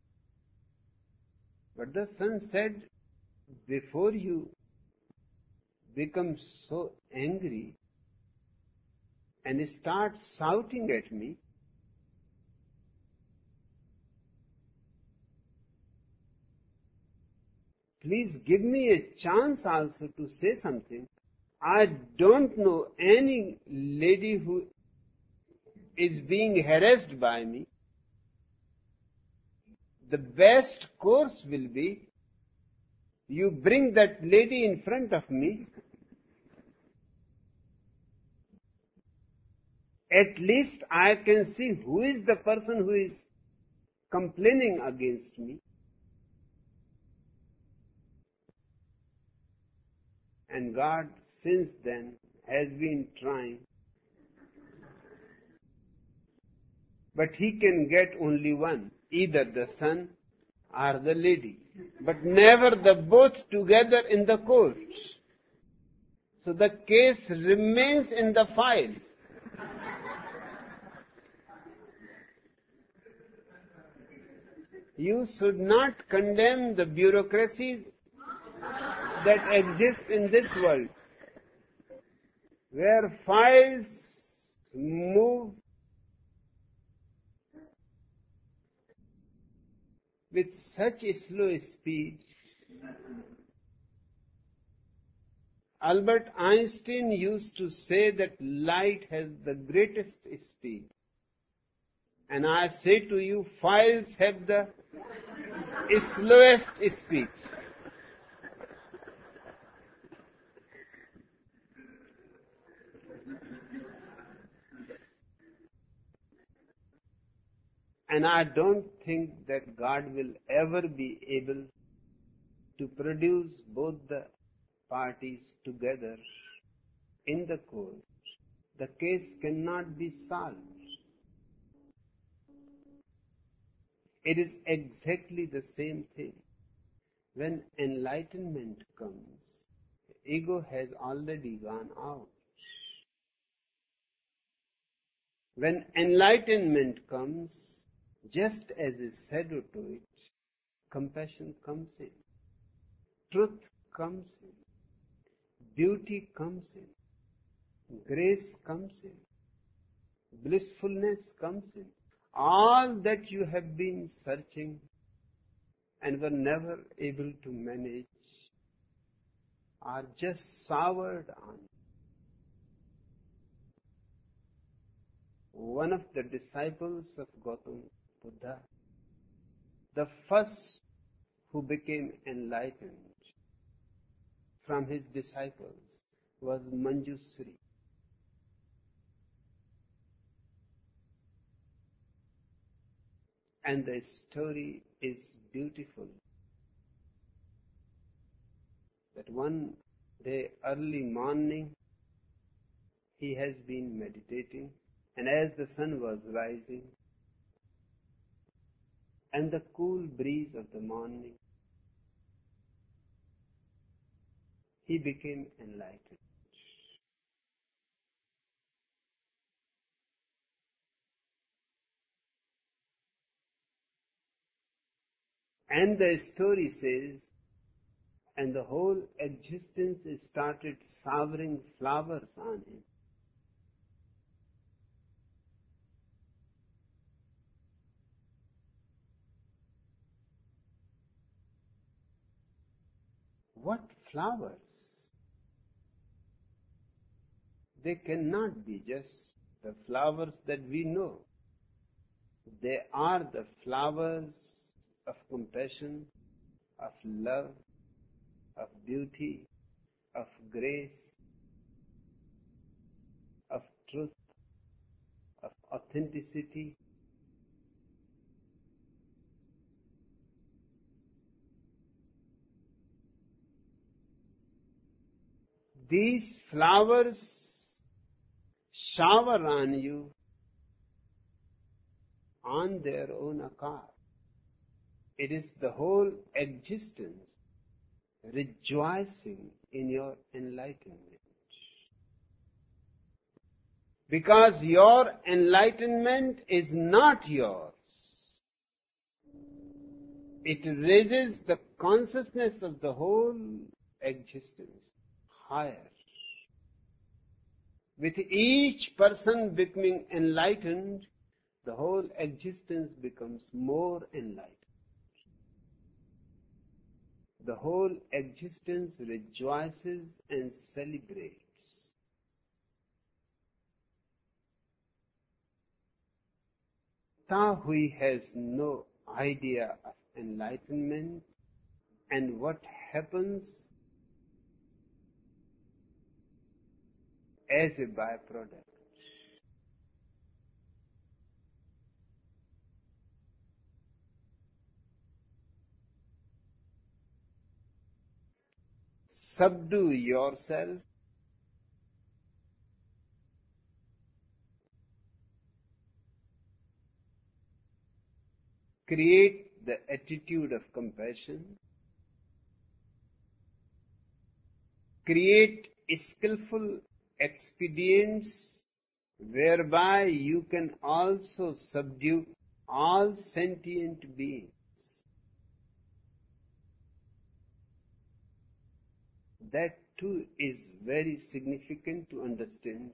But the son said, before you become so angry and start shouting at me, please give me a chance also to say something. I don't know any lady who is being harassed by me. The best course will be you bring that lady in front of me. At least I can see who is the person who is complaining against me. And God, since then, has been trying. But he can get only one, either the son or the lady, but never the both together in the court. So the case remains in the file. You should not condemn the bureaucracies that exist in this world, where files move with such a slow speed. Albert Einstein used to say that light has the greatest speed. And I say to you, files have the slowest speed. And I don't think that God will ever be able to produce both the parties together in the court. The case cannot be solved. It is exactly the same thing. When enlightenment comes, ego has already gone out. When enlightenment comes, just as a shadow to it, compassion comes in, truth comes in, beauty comes in, grace comes in, blissfulness comes in. All that you have been searching and were never able to manage are just showered on. One of the disciples of Gautam Buddha, the first who became enlightened from his disciples, was Manjusri. And the story is beautiful. That one day early morning, he has been meditating, and as the sun was rising, and the cool breeze of the morning, he became enlightened. And the story says, and the whole existence started showering flowers on him. What flowers? They cannot be just the flowers that we know. They are the flowers of compassion, of love, of beauty, of grace, of truth, of authenticity. These flowers shower on you on their own account. It is the whole existence rejoicing in your enlightenment. Because your enlightenment is not yours. It raises the consciousness of the whole existence higher. With each person becoming enlightened, the whole existence becomes more enlightened. The whole existence rejoices and celebrates. Tahui has no idea of enlightenment and what happens as a byproduct. Subdue yourself. Create the attitude of compassion. Create skillful expedients whereby you can also subdue all sentient beings. That too is very significant to understand.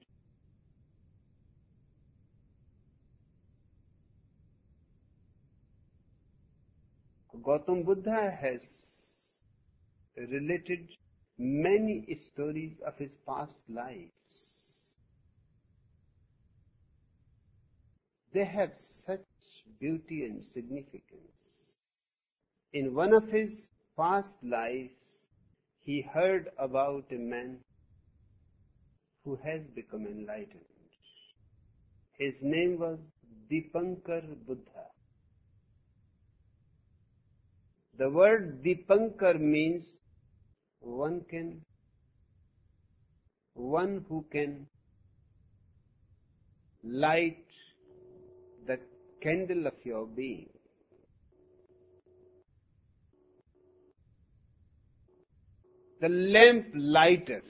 Gautam Buddha has related many stories of his past lives. They have such beauty and significance. In one of his past lives, he heard about a man who has become enlightened. His name was Dipankar Buddha. The word Dipankar means one can, one who can light the candle of your being. The lamp lighter.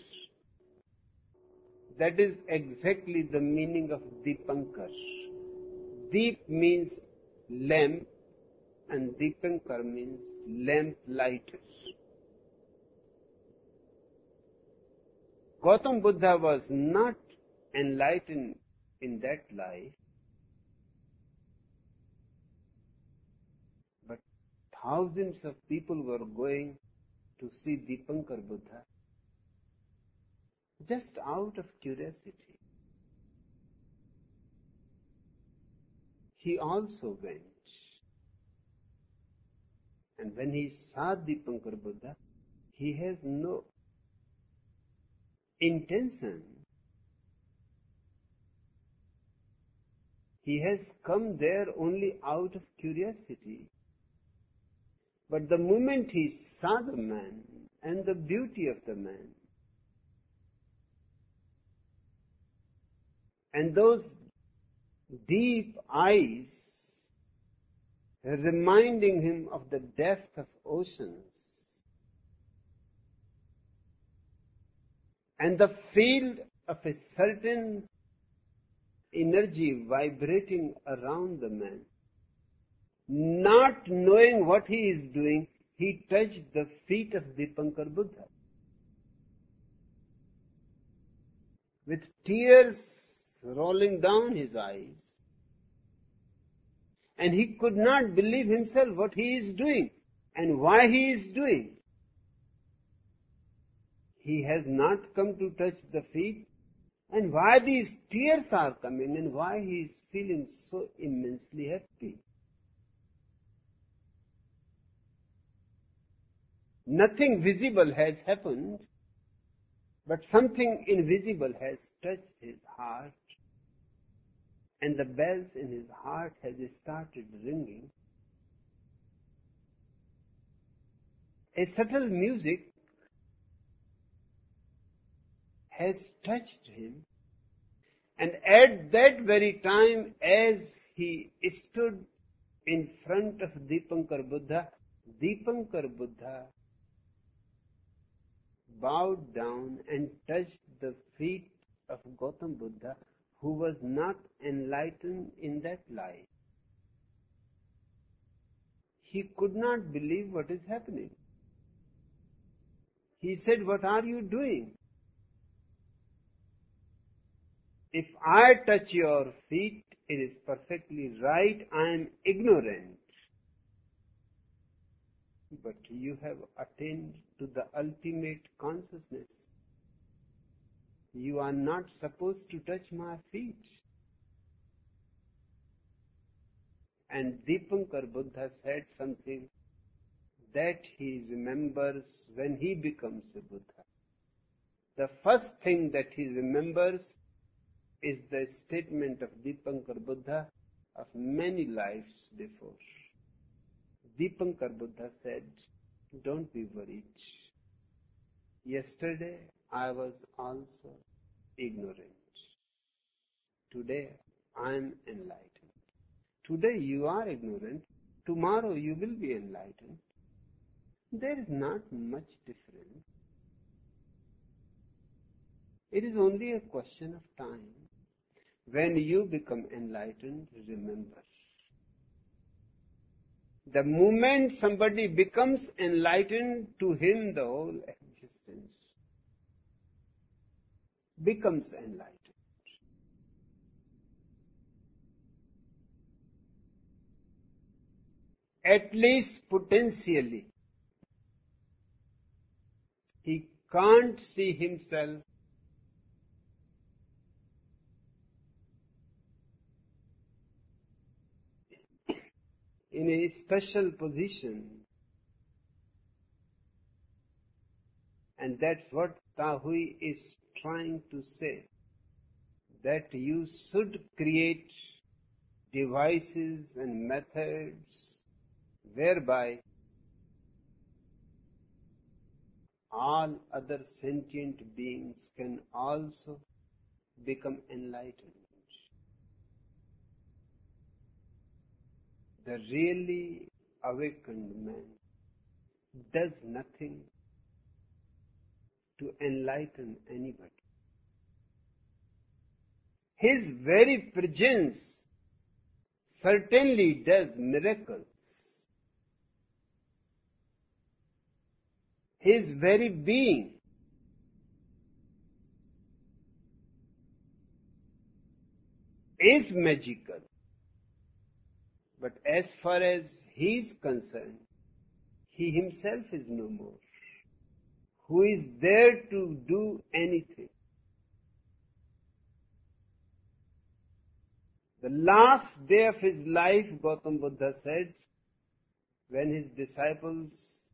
That is exactly the meaning of Dipankar. Deep means lamp and Dipankar means lamp lighter. Gautam Buddha was not enlightened in that life, but thousands of people were going to see Dipankar Buddha just out of curiosity. He also went. And when he saw Dipankar Buddha, he has no intention. He has come there only out of curiosity. But the moment he saw the man and the beauty of the man, and those deep eyes reminding him of the depth of oceans, and the field of a certain energy vibrating around the man, Not knowing what he is doing, he touched the feet of Dipankar Buddha. With tears rolling down his eyes. And he could not believe himself what he is doing and why he is doing. He has not come to touch the feet, and why these tears are coming and why he is feeling so immensely happy. Nothing visible has happened, but something invisible has touched his heart, and the bells in his heart has started ringing. A subtle music has touched him, and at that very time, as he stood in front of Dipankar Buddha, Dipankar Buddha bowed down and touched the feet of Gautam Buddha, who was not enlightened in that life. He could not believe what is happening. He said, "What are you doing? If I touch your feet, it is perfectly right. I am ignorant. But you have attained to the ultimate consciousness. You are not supposed to touch my feet." And Dipankar Buddha said something that he remembers when he becomes a Buddha. The first thing that he remembers is the statement of Dipankar Buddha of many lives before. Dipankar Buddha said, "Don't be worried. Yesterday I was also ignorant. Today I am enlightened. Today you are ignorant. Tomorrow you will be enlightened. There is not much difference. It is only a question of time. When you become enlightened, remember. The moment somebody becomes enlightened, to him the whole existence becomes enlightened. At least potentially. He can't see himself in a special position. And that's what Tahui is trying to say. That you should create devices and methods whereby all other sentient beings can also become enlightened. The really awakened man does nothing to enlighten anybody. His very presence certainly does miracles. His very being is magical. But as far as he is concerned, he himself is no more. Who is there to do anything? The last day of his life, Gautam Buddha said, when his disciples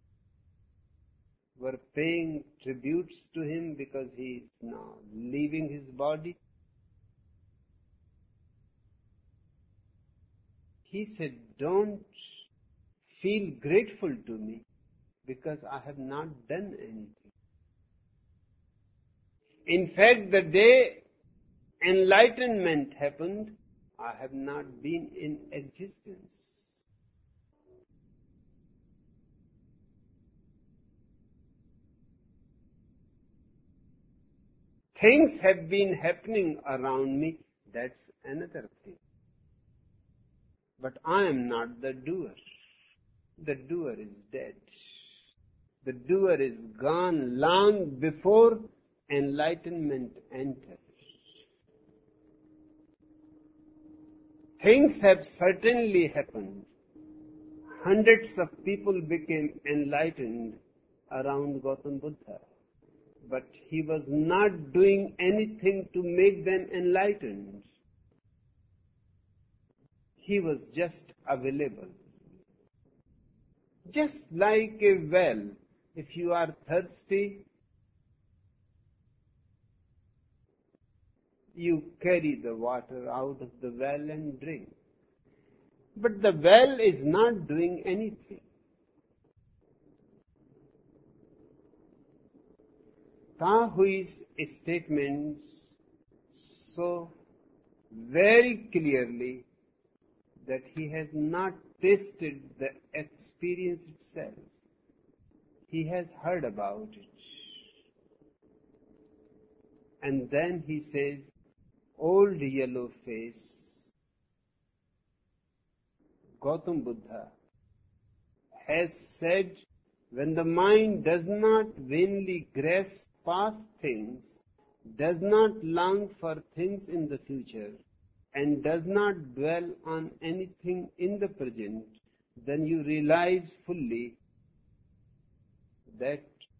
were paying tributes to him because he is now leaving his body, he said, "Don't feel grateful to me because I have not done anything. In fact, the day enlightenment happened, I have not been in existence." Things have been happening around me, that's another thing. but I am not the doer. The doer is dead. The doer is gone long before enlightenment enters. Things have certainly happened. Hundreds of people became enlightened around Gautam Buddha, but he was not doing anything to make them enlightened. He was just available. Just like a well, if you are thirsty, you carry the water out of the well and drink. But the well is not doing anything. Taoist statements show very clearly that he has not tasted the experience itself. He has heard about it. And then he says, old yellow face, Gautam Buddha has said, when the mind does not vainly grasp past things, does not long for things in the future, and does not dwell on anything in the present, then you realize fully that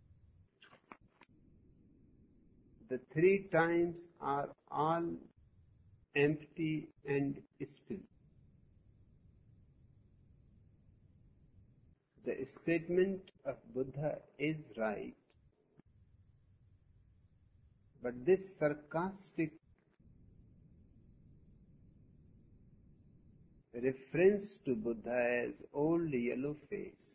the three times are all empty and still. The statement of Buddha is right, but this sarcastic reference to Buddha as old yellow face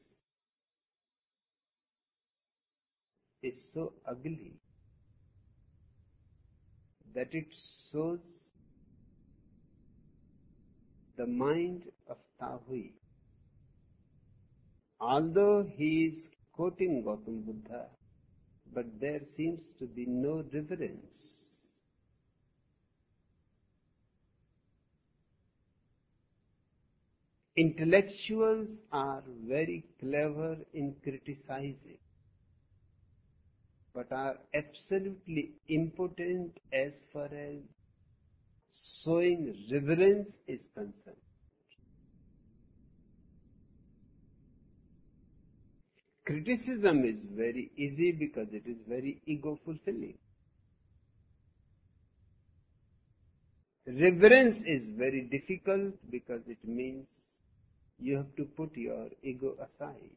is so ugly that it shows the mind of Taohui. Although he is quoting Gautam Buddha, but there seems to be no reverence. Intellectuals are very clever in criticizing, but are absolutely impotent as far as showing reverence is concerned. Criticism is very easy because it is very ego-fulfilling. Reverence is very difficult because it means you have to put your ego aside.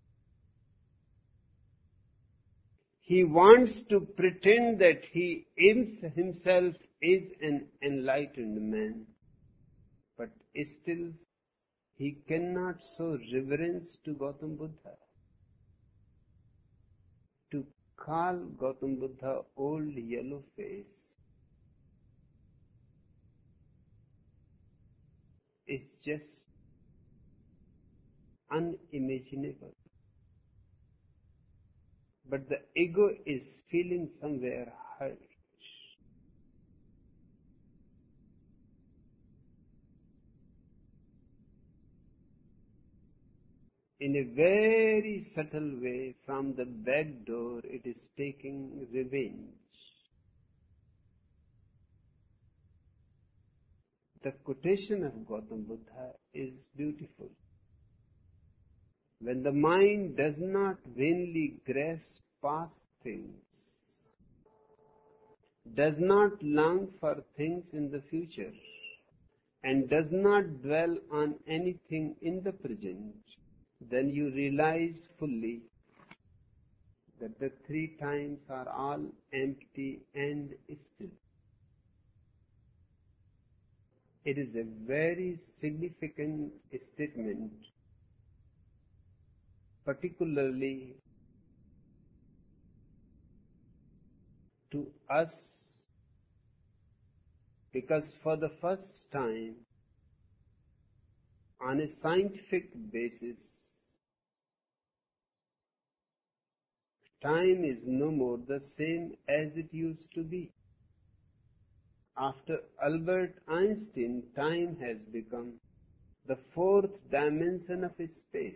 He wants to pretend that he himself is an enlightened man, but still he cannot show reverence to Gautam Buddha. To call Gautam Buddha old yellow face is just unimaginable. But the ego is feeling somewhere hurt. In a very subtle way, from the back door, it is taking revenge. The quotation of Gautam Buddha is beautiful. When the mind does not vainly grasp past things, does not long for things in the future, and does not dwell on anything in the present, then you realize fully that the three times are all empty and still. It is a very significant statement, particularly to us, because for the first time, on a scientific basis, time is no more the same as it used to be. After Albert Einstein, time has become the fourth dimension of space.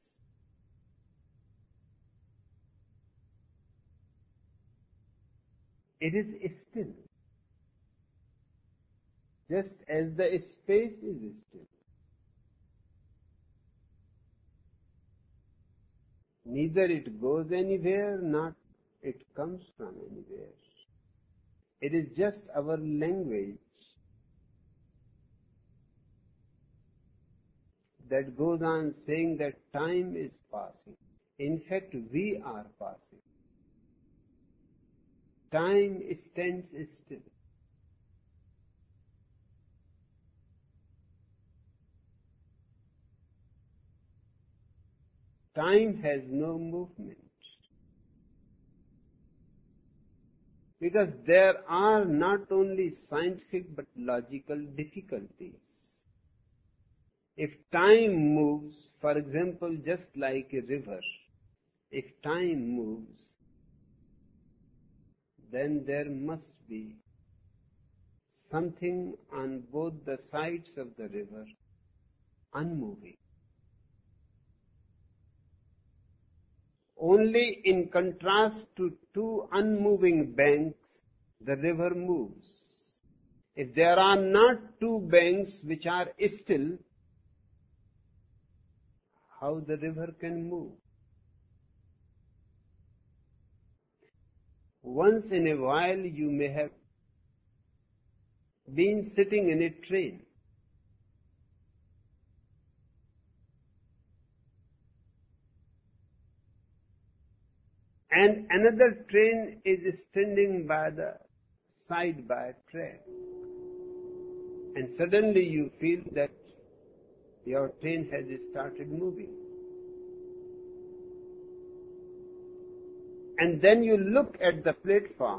It is still, just as the space is still. Neither it goes anywhere, nor it comes from anywhere. It is just our language that goes on saying that time is passing. In fact, we are passing. Time stands still. Time has no movement. Because there are not only scientific but logical difficulties. If time moves, for example, just like a river, if time moves, then there must be something on both the sides of the river unmoving. Only in contrast to two unmoving banks, the river moves. If there are not two banks which are still, how the river can move? Once in a while you may have been sitting in a train. And another train is standing by the side by a track. And suddenly you feel that your train has started moving. And then you look at the platform.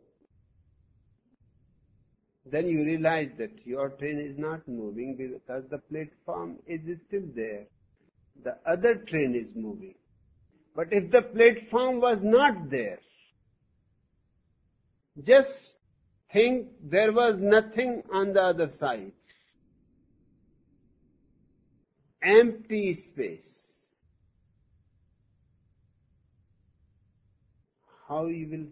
Then you realize that your train is not moving because the platform is still there. The other train is moving. But if the platform was not there, just think there was nothing on the other side. Empty space. How you will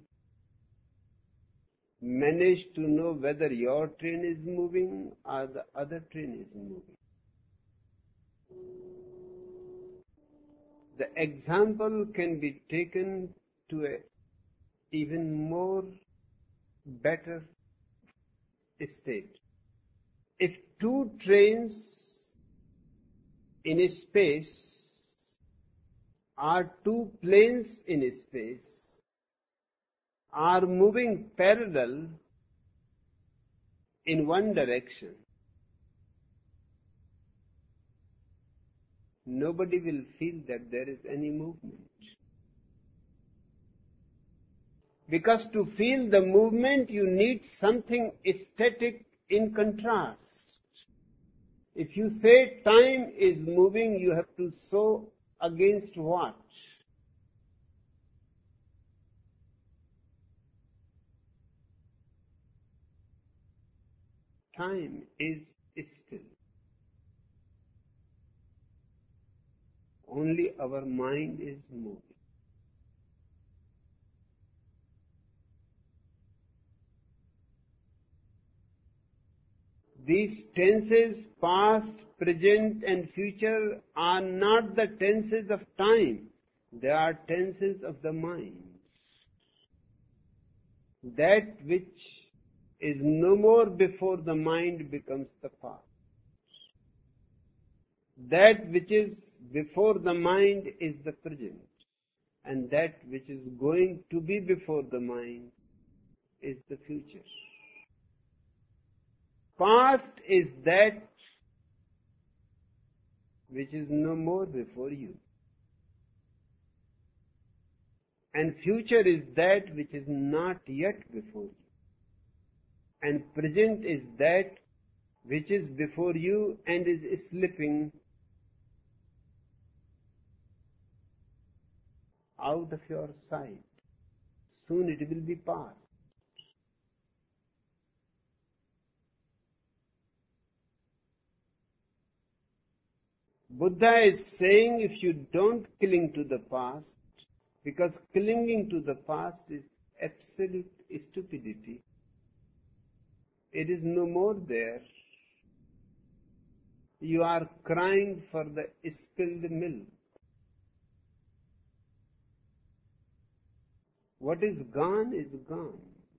manage to know whether your train is moving or the other train is moving? The example can be taken to a even more better state. If two trains in a space or two planes in a space are moving parallel in one direction, nobody will feel that there is any movement. Because to feel the movement, you need something static in contrast. If you say time is moving, you have to show against what? Time is still. Only our mind is moving. These tenses, past, present and future, are not the tenses of time. They are tenses of the mind. That which is no more before the mind becomes the past. That which is before the mind is the present. And that which is going to be before the mind is the future. Past is that which is no more before you. And future is that which is not yet before you. And present is that which is before you and is slipping out of your sight. Soon it will be past. Buddha is saying if you don't cling to the past, because clinging to the past is absolute stupidity. It is no more there. You are crying for the spilled milk. What is gone is gone.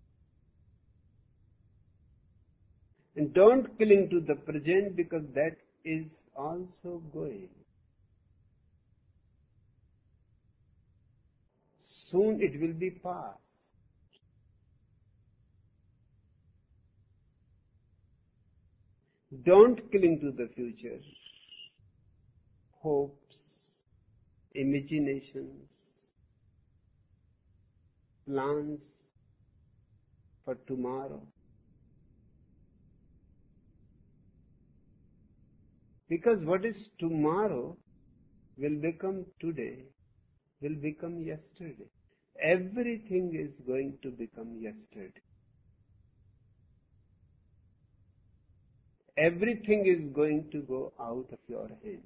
And don't cling to the present because that is also going. Soon it will be past. Don't cling to the future. Hopes, imaginations, plans for tomorrow. Because what is tomorrow will become today, will become yesterday. Everything is going to become yesterday. Everything is going to go out of your hands.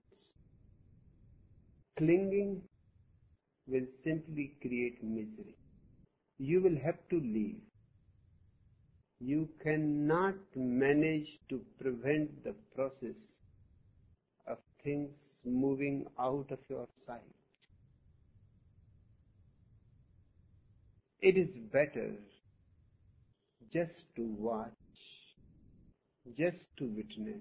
Clinging will simply create misery. You will have to leave. You cannot manage to prevent the process of things moving out of your sight. It is better just to watch, just to witness,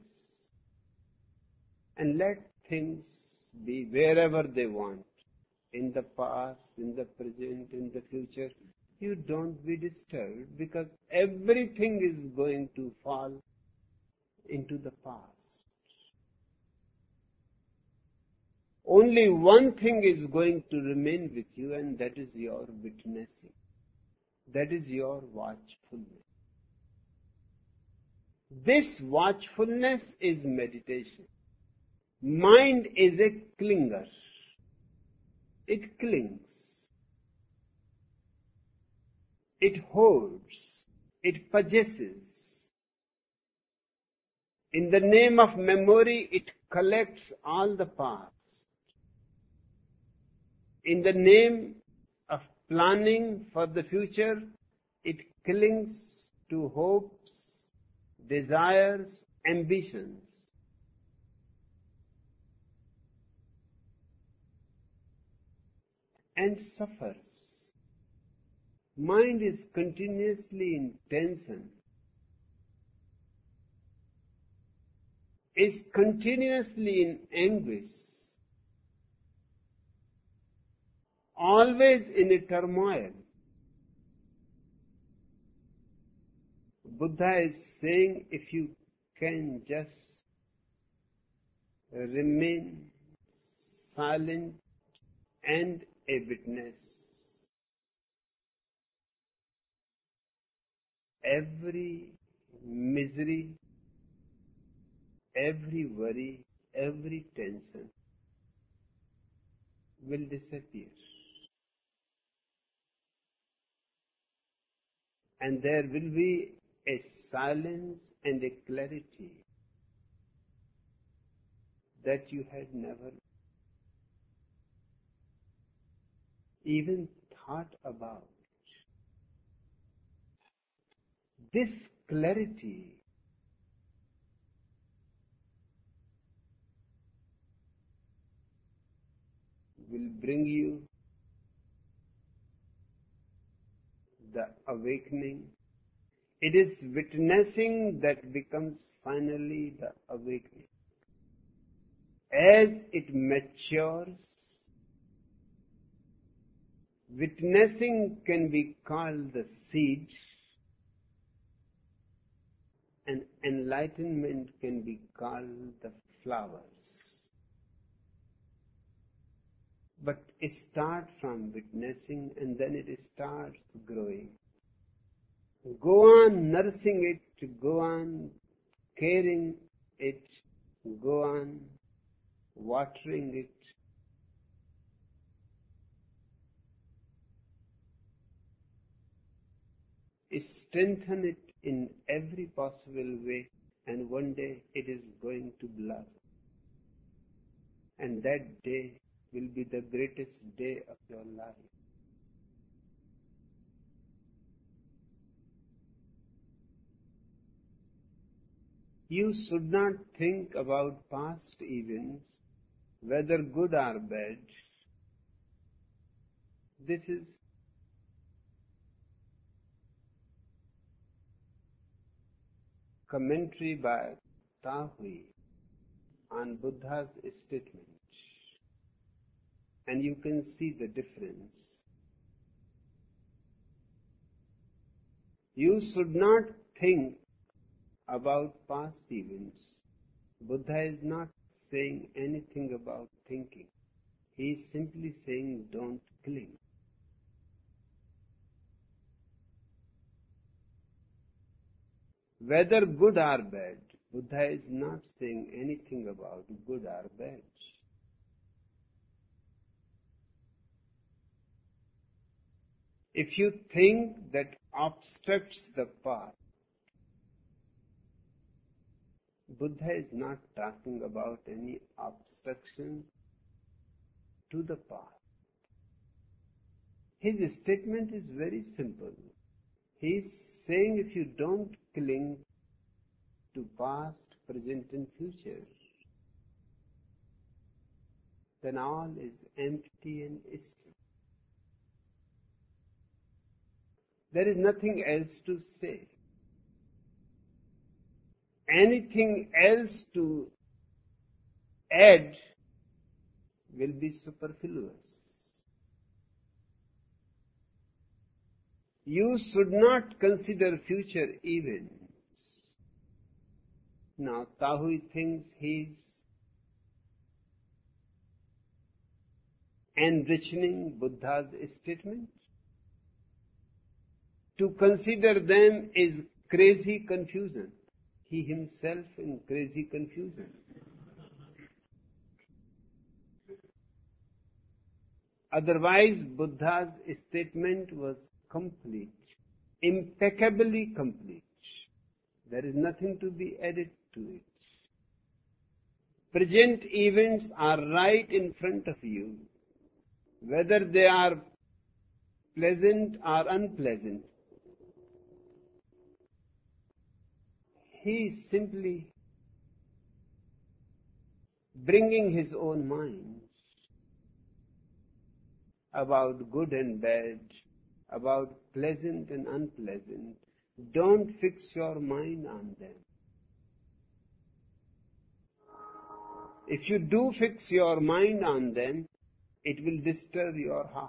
and let things be wherever they want, in the past, in the present, in the future. You don't be disturbed because everything is going to fall into the past. Only one thing is going to remain with you, and that is your witnessing. That is your watchfulness. This watchfulness is meditation. Mind is a clinger. It clings. It holds. It possesses. In the name of memory, it collects all the past. In the name of planning for the future, it clings to hopes, desires, ambitions. And suffers. Mind is continuously in tension, is continuously in anguish, always in a turmoil. Buddha is saying if you can just remain silent and a witness, every misery, every worry, every tension will disappear. And there will be a silence and a clarity that you had never even thought about. This clarity will bring you the awakening. It is witnessing that becomes finally the awakening. As it matures, witnessing can be called the seed, and enlightenment can be called the flowers. But it starts from witnessing and then it starts growing. Go on nursing it, go on caring it, go on watering it. Strengthen it in every possible way, and one day it is going to blossom. And that day will be the greatest day of your life. You should not think about past events, whether good or bad. This is commentary by Ta Hui on Buddha's statement. And you can see the difference. You should not think about past events. Buddha is not saying anything about thinking. He is simply saying don't cling. Whether good or bad, Buddha is not saying anything about good or bad. If you think that obstructs the path, Buddha is not talking about any obstruction to the path. His statement is very simple. He is saying if you don't cling to past, present and future, then all is empty and still. There is nothing else to say. Anything else to add will be superfluous. You should not consider future events. Now, Ta Hui thinks he is enriching Buddha's statement. To consider them is crazy confusion. He himself in crazy confusion. Otherwise, Buddha's statement was complete, impeccably complete. There is nothing to be added to it. Present events are right in front of you, whether they are pleasant or unpleasant. He is simply bringing his own mind about good and bad, about pleasant and unpleasant. Don't fix your mind on them. If you do fix your mind on them, it will disturb your heart.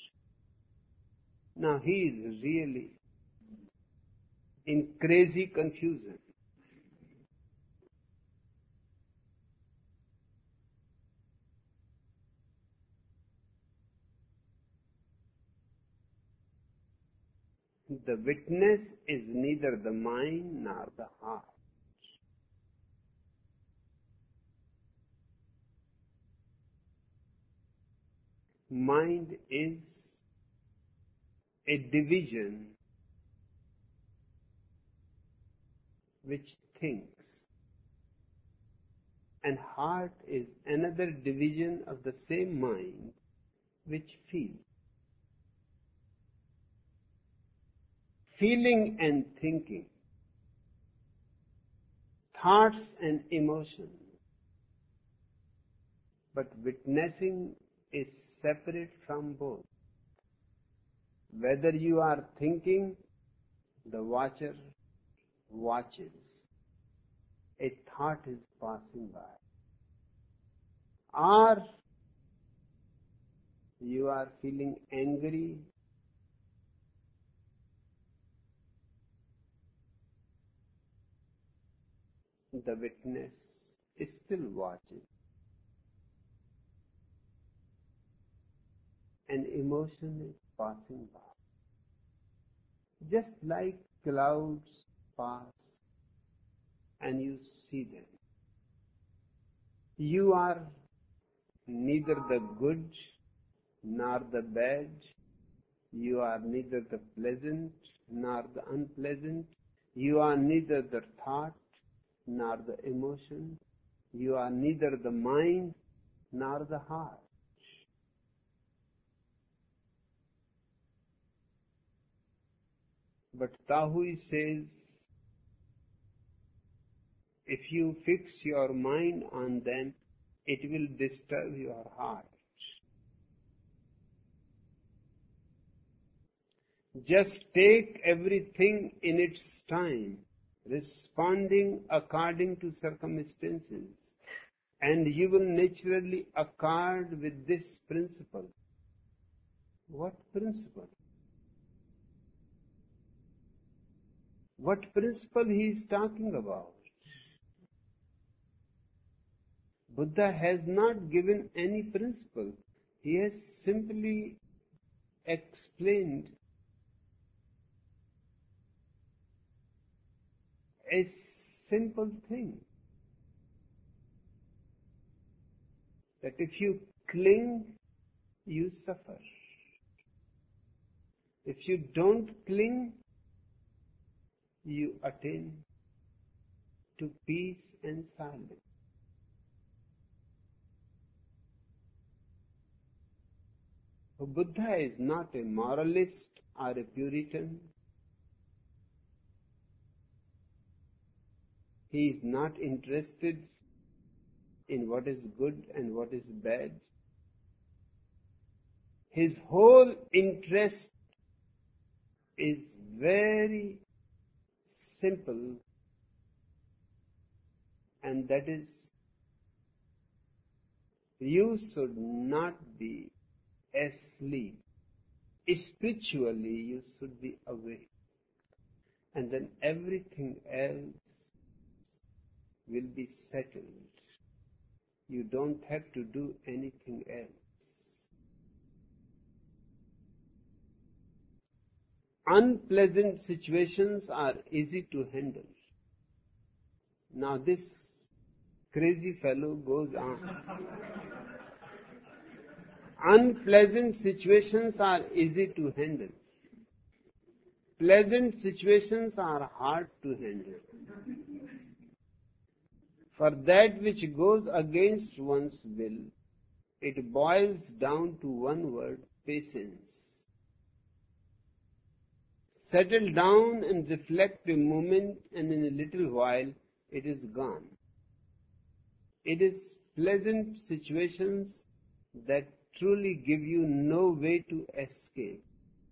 Now he is really in crazy confusion. The witness is neither the mind nor the heart. Mind is a division which thinks, and heart is another division of the same mind which feels. Feeling and thinking, thoughts and emotions, but witnessing is separate from both. Whether you are thinking, the watcher watches. A thought is passing by. Or you are feeling angry, the witness is still watching. An emotion is passing by. Just like clouds pass and you see them. You are neither the good nor the bad. You are neither the pleasant nor the unpleasant. You are neither the thought nor the emotion. You are neither the mind nor the heart. But Tahui says, if you fix your mind on them, it will disturb your heart. Just take everything in its time, responding according to circumstances, and you will naturally accord with this principle. What principle? What principle he is talking about? Buddha has not given any principle. He has simply explained a simple thing. That if you cling, you suffer. If you don't cling, you attain to peace and silence. Buddha is not a moralist or a Puritan. He is not interested in what is good and what is bad. His whole interest is very simple, and that is, you should not be asleep. Spiritually, you should be awake. And then everything else will be settled. You don't have to do anything else. Unpleasant situations are easy to handle. Now this crazy fellow goes on. Unpleasant situations are easy to handle. Pleasant situations are hard to handle. For that which goes against one's will, it boils down to one word, patience. Settle down and reflect a moment, and in a little while it is gone. It is pleasant situations that truly give you no way to escape,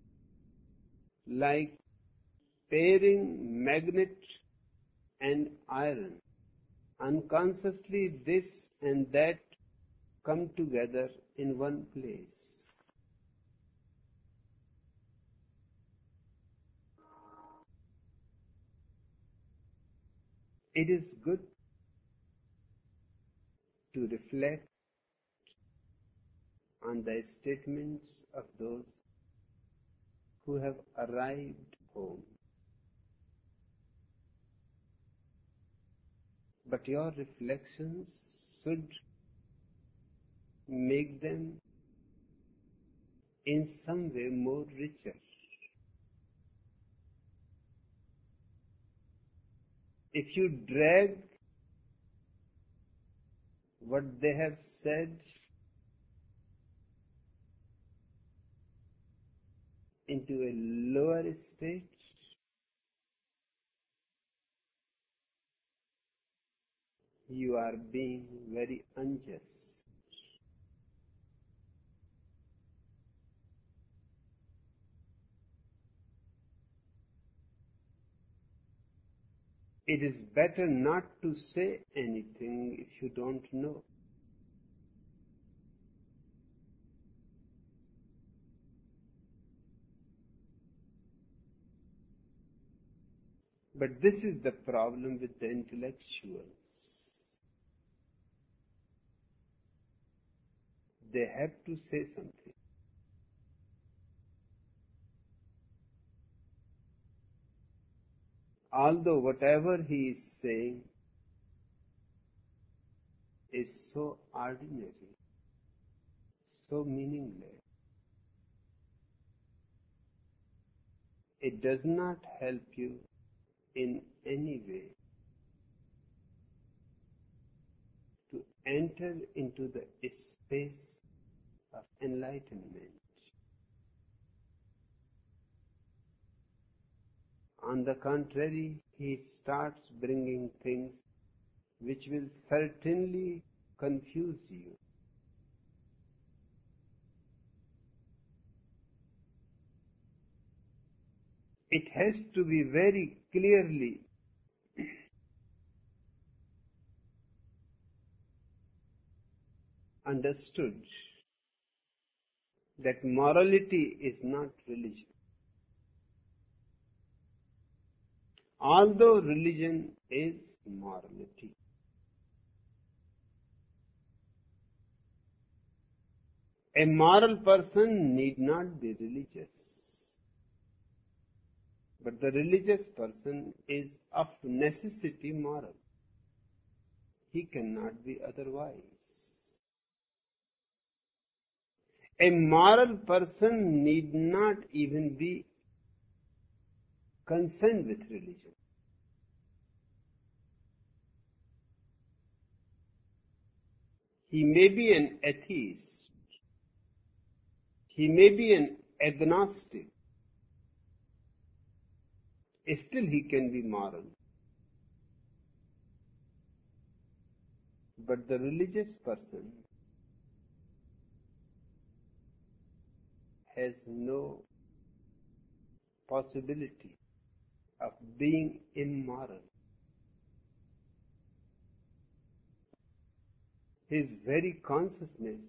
like pairing magnet and iron. Unconsciously this and that come together in one place. It is good to reflect on the statements of those who have arrived home. But your reflections should make them in some way more richer. If you drag what they have said into a lower state, you are being very unjust. It is better not to say anything if you don't know. But this is the problem with the intellectuals. They have to say something. Although whatever he is saying is so ordinary, so meaningless, it does not help you in any way to enter into the space of enlightenment. On the contrary, he starts bringing things which will certainly confuse you. It has to be very clearly understood that morality is not religion. Although religion is morality, a moral person need not be religious, but the religious person is of necessity moral. He cannot be otherwise. A moral person need not even be concerned with religion. He may be an atheist. He may be an agnostic. Still he can be moral. But the religious person has no possibility of being immoral. His very consciousness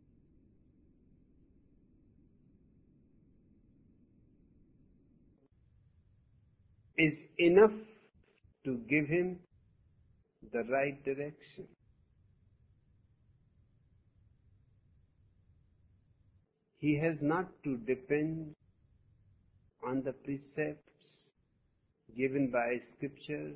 is enough to give him the right direction. He has not to depend on the precepts given by scriptures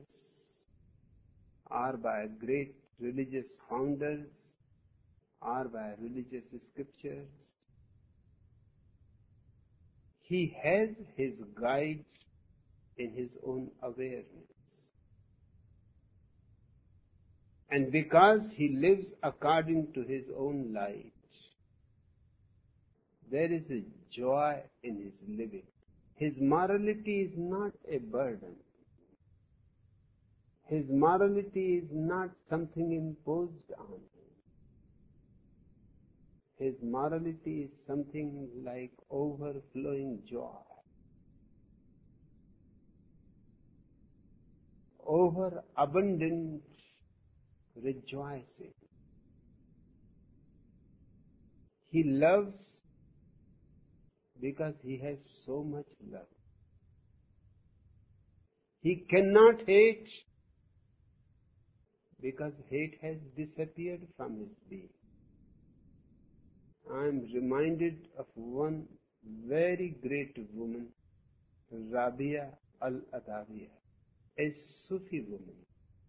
or by great religious founders or by religious scriptures. He has his guide in his own awareness. And because he lives according to his own light, there is a joy in his living. His morality is not a burden. His morality is not something imposed on him. His morality is something like overflowing joy, overabundant rejoicing. He loves because he has so much love. He cannot hate because hate has disappeared from his being. I am reminded of one very great woman, Rabia al-Adawiyya, a Sufi woman.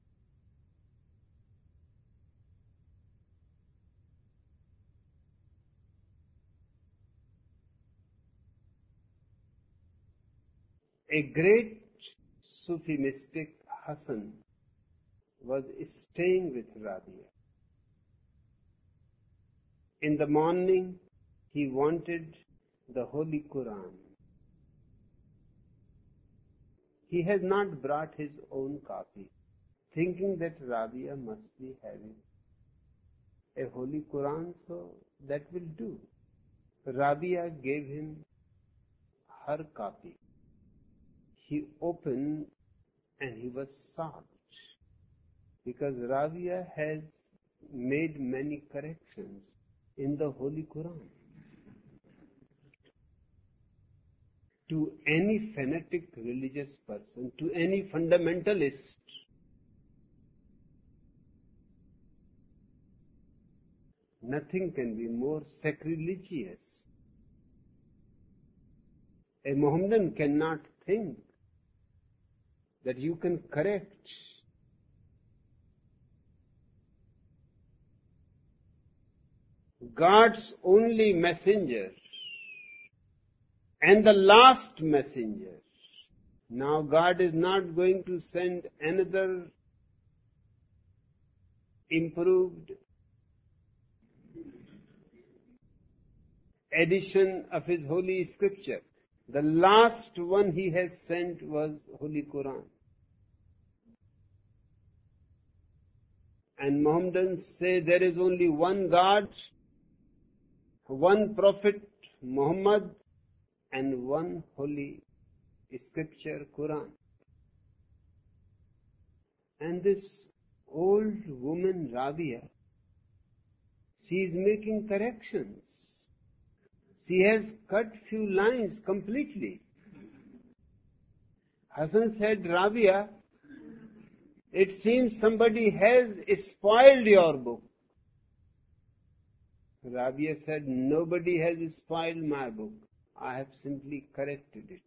A great Sufi mystic, Hassan, was staying with Rabia. In the morning, he wanted the Holy Quran. He has not brought his own copy, thinking that Rabia must be having a Holy Quran, so that will do. Rabia gave him her copy. He opened and he was shocked because Rabia has made many corrections in the Holy Quran. To any fanatic religious person, to any fundamentalist, nothing can be more sacrilegious. A Mohammedan cannot think that you can correct God's only messenger and the last messenger. Now God is not going to send another improved edition of his holy scripture. The last one he has sent was Holy Quran. And Mohammedans say there is only one God, one Prophet, Muhammad, and one holy scripture, Quran. And this old woman, Rabia, she is making corrections. She has cut few lines completely. Hassan said, Rabia, it seems somebody has spoiled your book. Rabia said, nobody has spoiled my book. I have simply corrected it.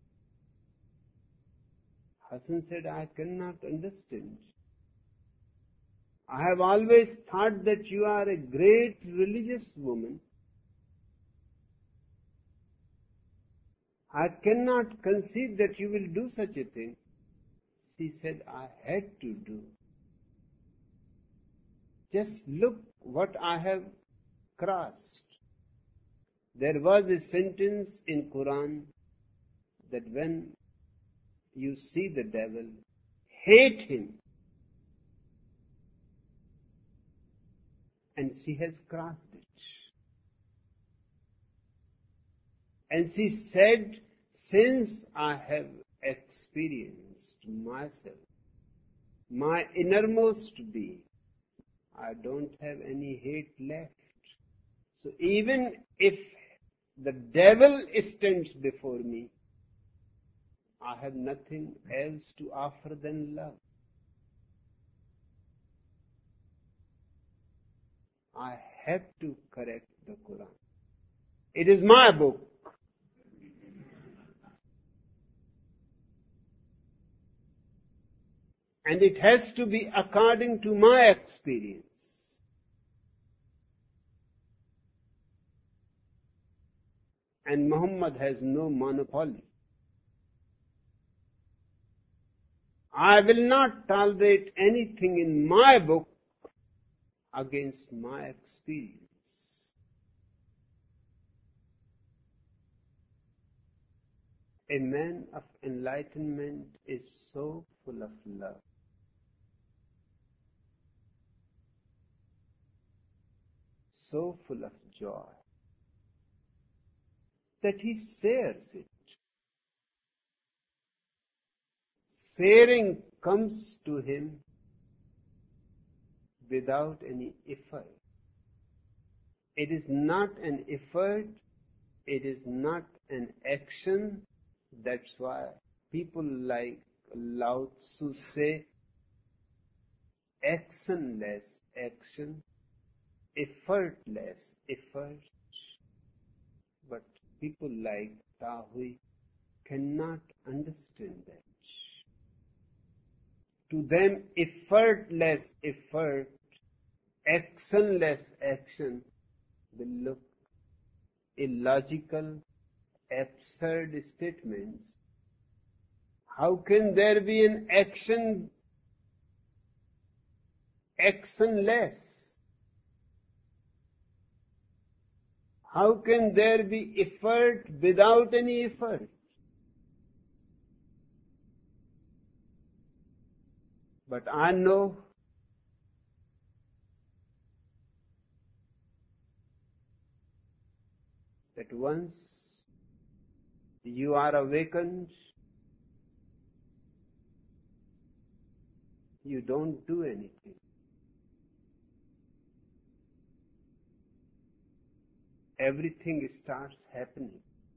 Hassan said, I cannot understand. I have always thought that you are a great religious woman. I cannot conceive that you will do such a thing. She said, I had to do. Just look what I have crossed. There was a sentence in Quran that when you see the devil, hate him. And she has crossed it. And she said, since I have experienced myself, my innermost being, I don't have any hate left. So even if the devil stands before me, I have nothing else to offer than love. I have to correct the Quran. It is my book. And it has to be according to my experience. And Muhammad has no monopoly. I will not tolerate anything in my book against my experience. A man of enlightenment is so full of love. So full of joy that he shares it. Sharing comes to him without any effort. It is not an effort, it is not an action. That's why people like Lao Tzu say, actionless action, effortless effort. But people like Tahui cannot understand that. To them, effortless effort, actionless action will look illogical, absurd statements. How can there be an action actionless? How can there be effort without any effort? But I know that once you are awakened, you don't do anything. Everything starts happening.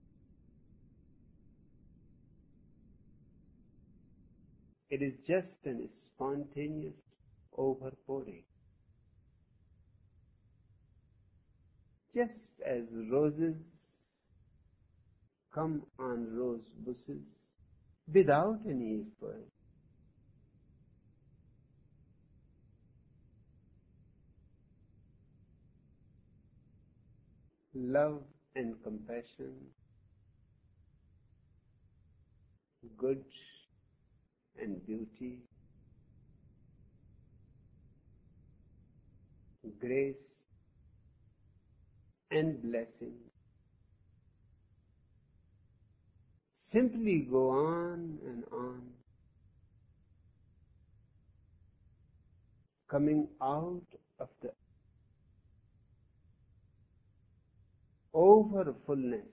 It is just a spontaneous overpouring. Just as roses come on rose bushes without any effort. Love and compassion, good and beauty, grace and blessing simply go on and on, coming out of the overfullness,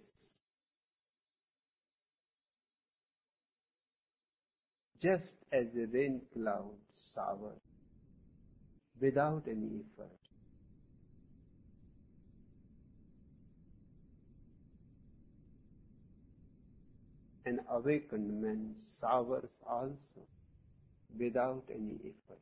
just as a rain cloud shower, without any effort. An awakened man showers also, without any effort.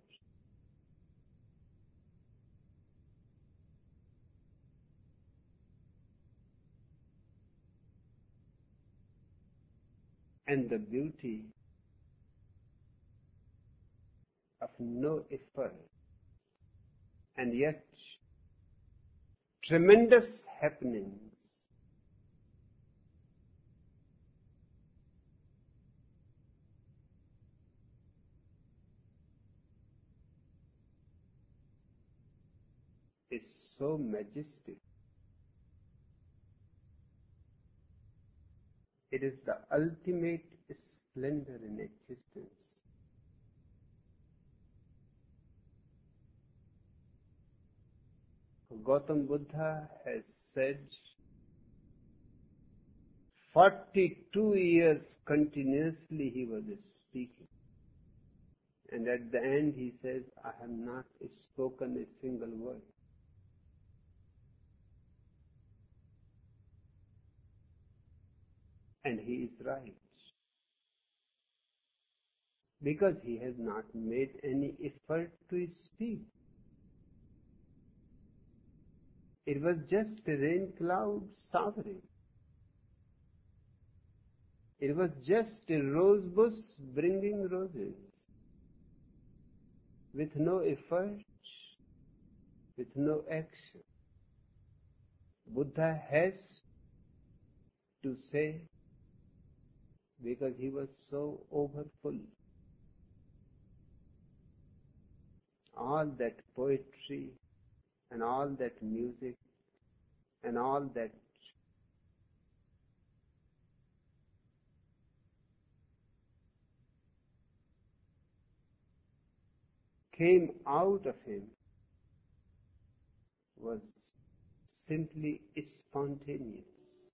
And the beauty of no effort, and yet tremendous happenings, is so majestic. It is the ultimate splendor in existence. Gautam Buddha has said, forty-two years continuously he was speaking. And at the end he says, I have not spoken a single word. And he is right. Because he has not made any effort to speak. It was just a rain cloud showering. It was just a rose bush bringing roses. With no effort, with no action. Buddha has to say, because he was so overfull. All that poetry and all that music and all that came out of him was simply spontaneous.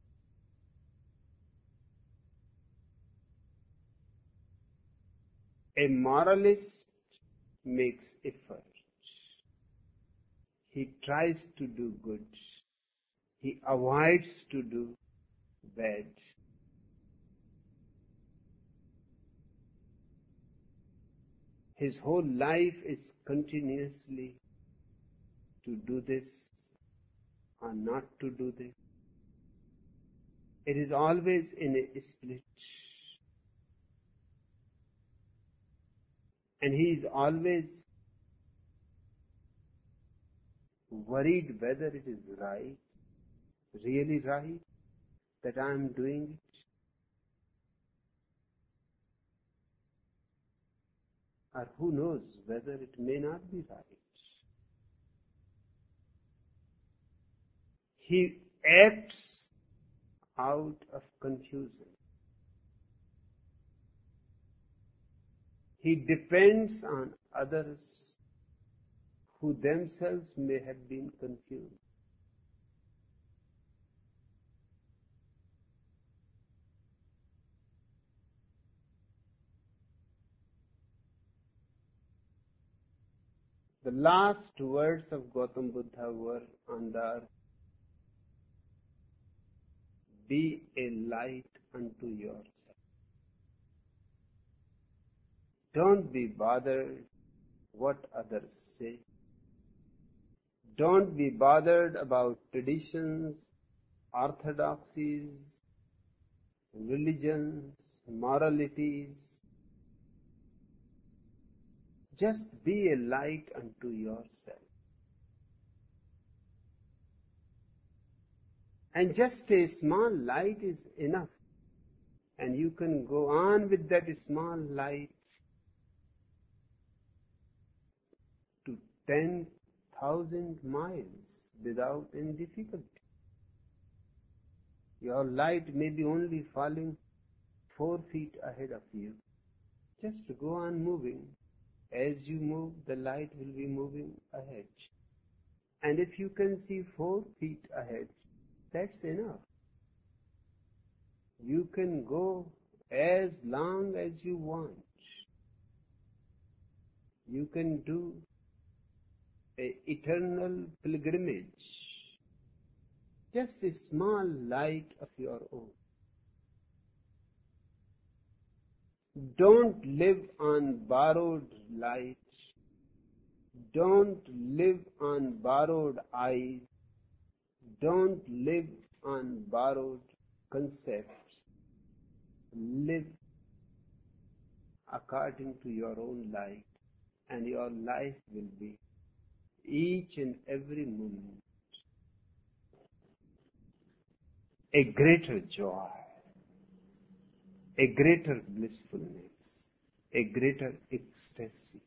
A moralist makes effort. He tries to do good. He avoids to do bad. His whole life is continuously to do this or not to do this. It is always in a split. And he is always worried whether it is right, really right, that I am doing it. Or who knows whether it may not be right. He acts out of confusion. He depends on others who themselves may have been confused. The last words of Gautam Buddha were on the earth, be a light unto yourself. Don't be bothered what others say. Don't be bothered about traditions, orthodoxies, religions, moralities. Just be a light unto yourself. And just a small light is enough. And you can go on with that small light to ten thousand miles without any difficulty. Your light may be only falling four feet ahead of you. Just go on moving. As you move, the light will be moving ahead. And if you can see four feet ahead, that's enough. You can go as long as you want. You can do an eternal pilgrimage. Just a small light of your own. Don't live on borrowed light. Don't live on borrowed eyes. Don't live on borrowed concepts. Live according to your own light, and your life will be each and every moment a greater joy, a greater blissfulness, a greater ecstasy.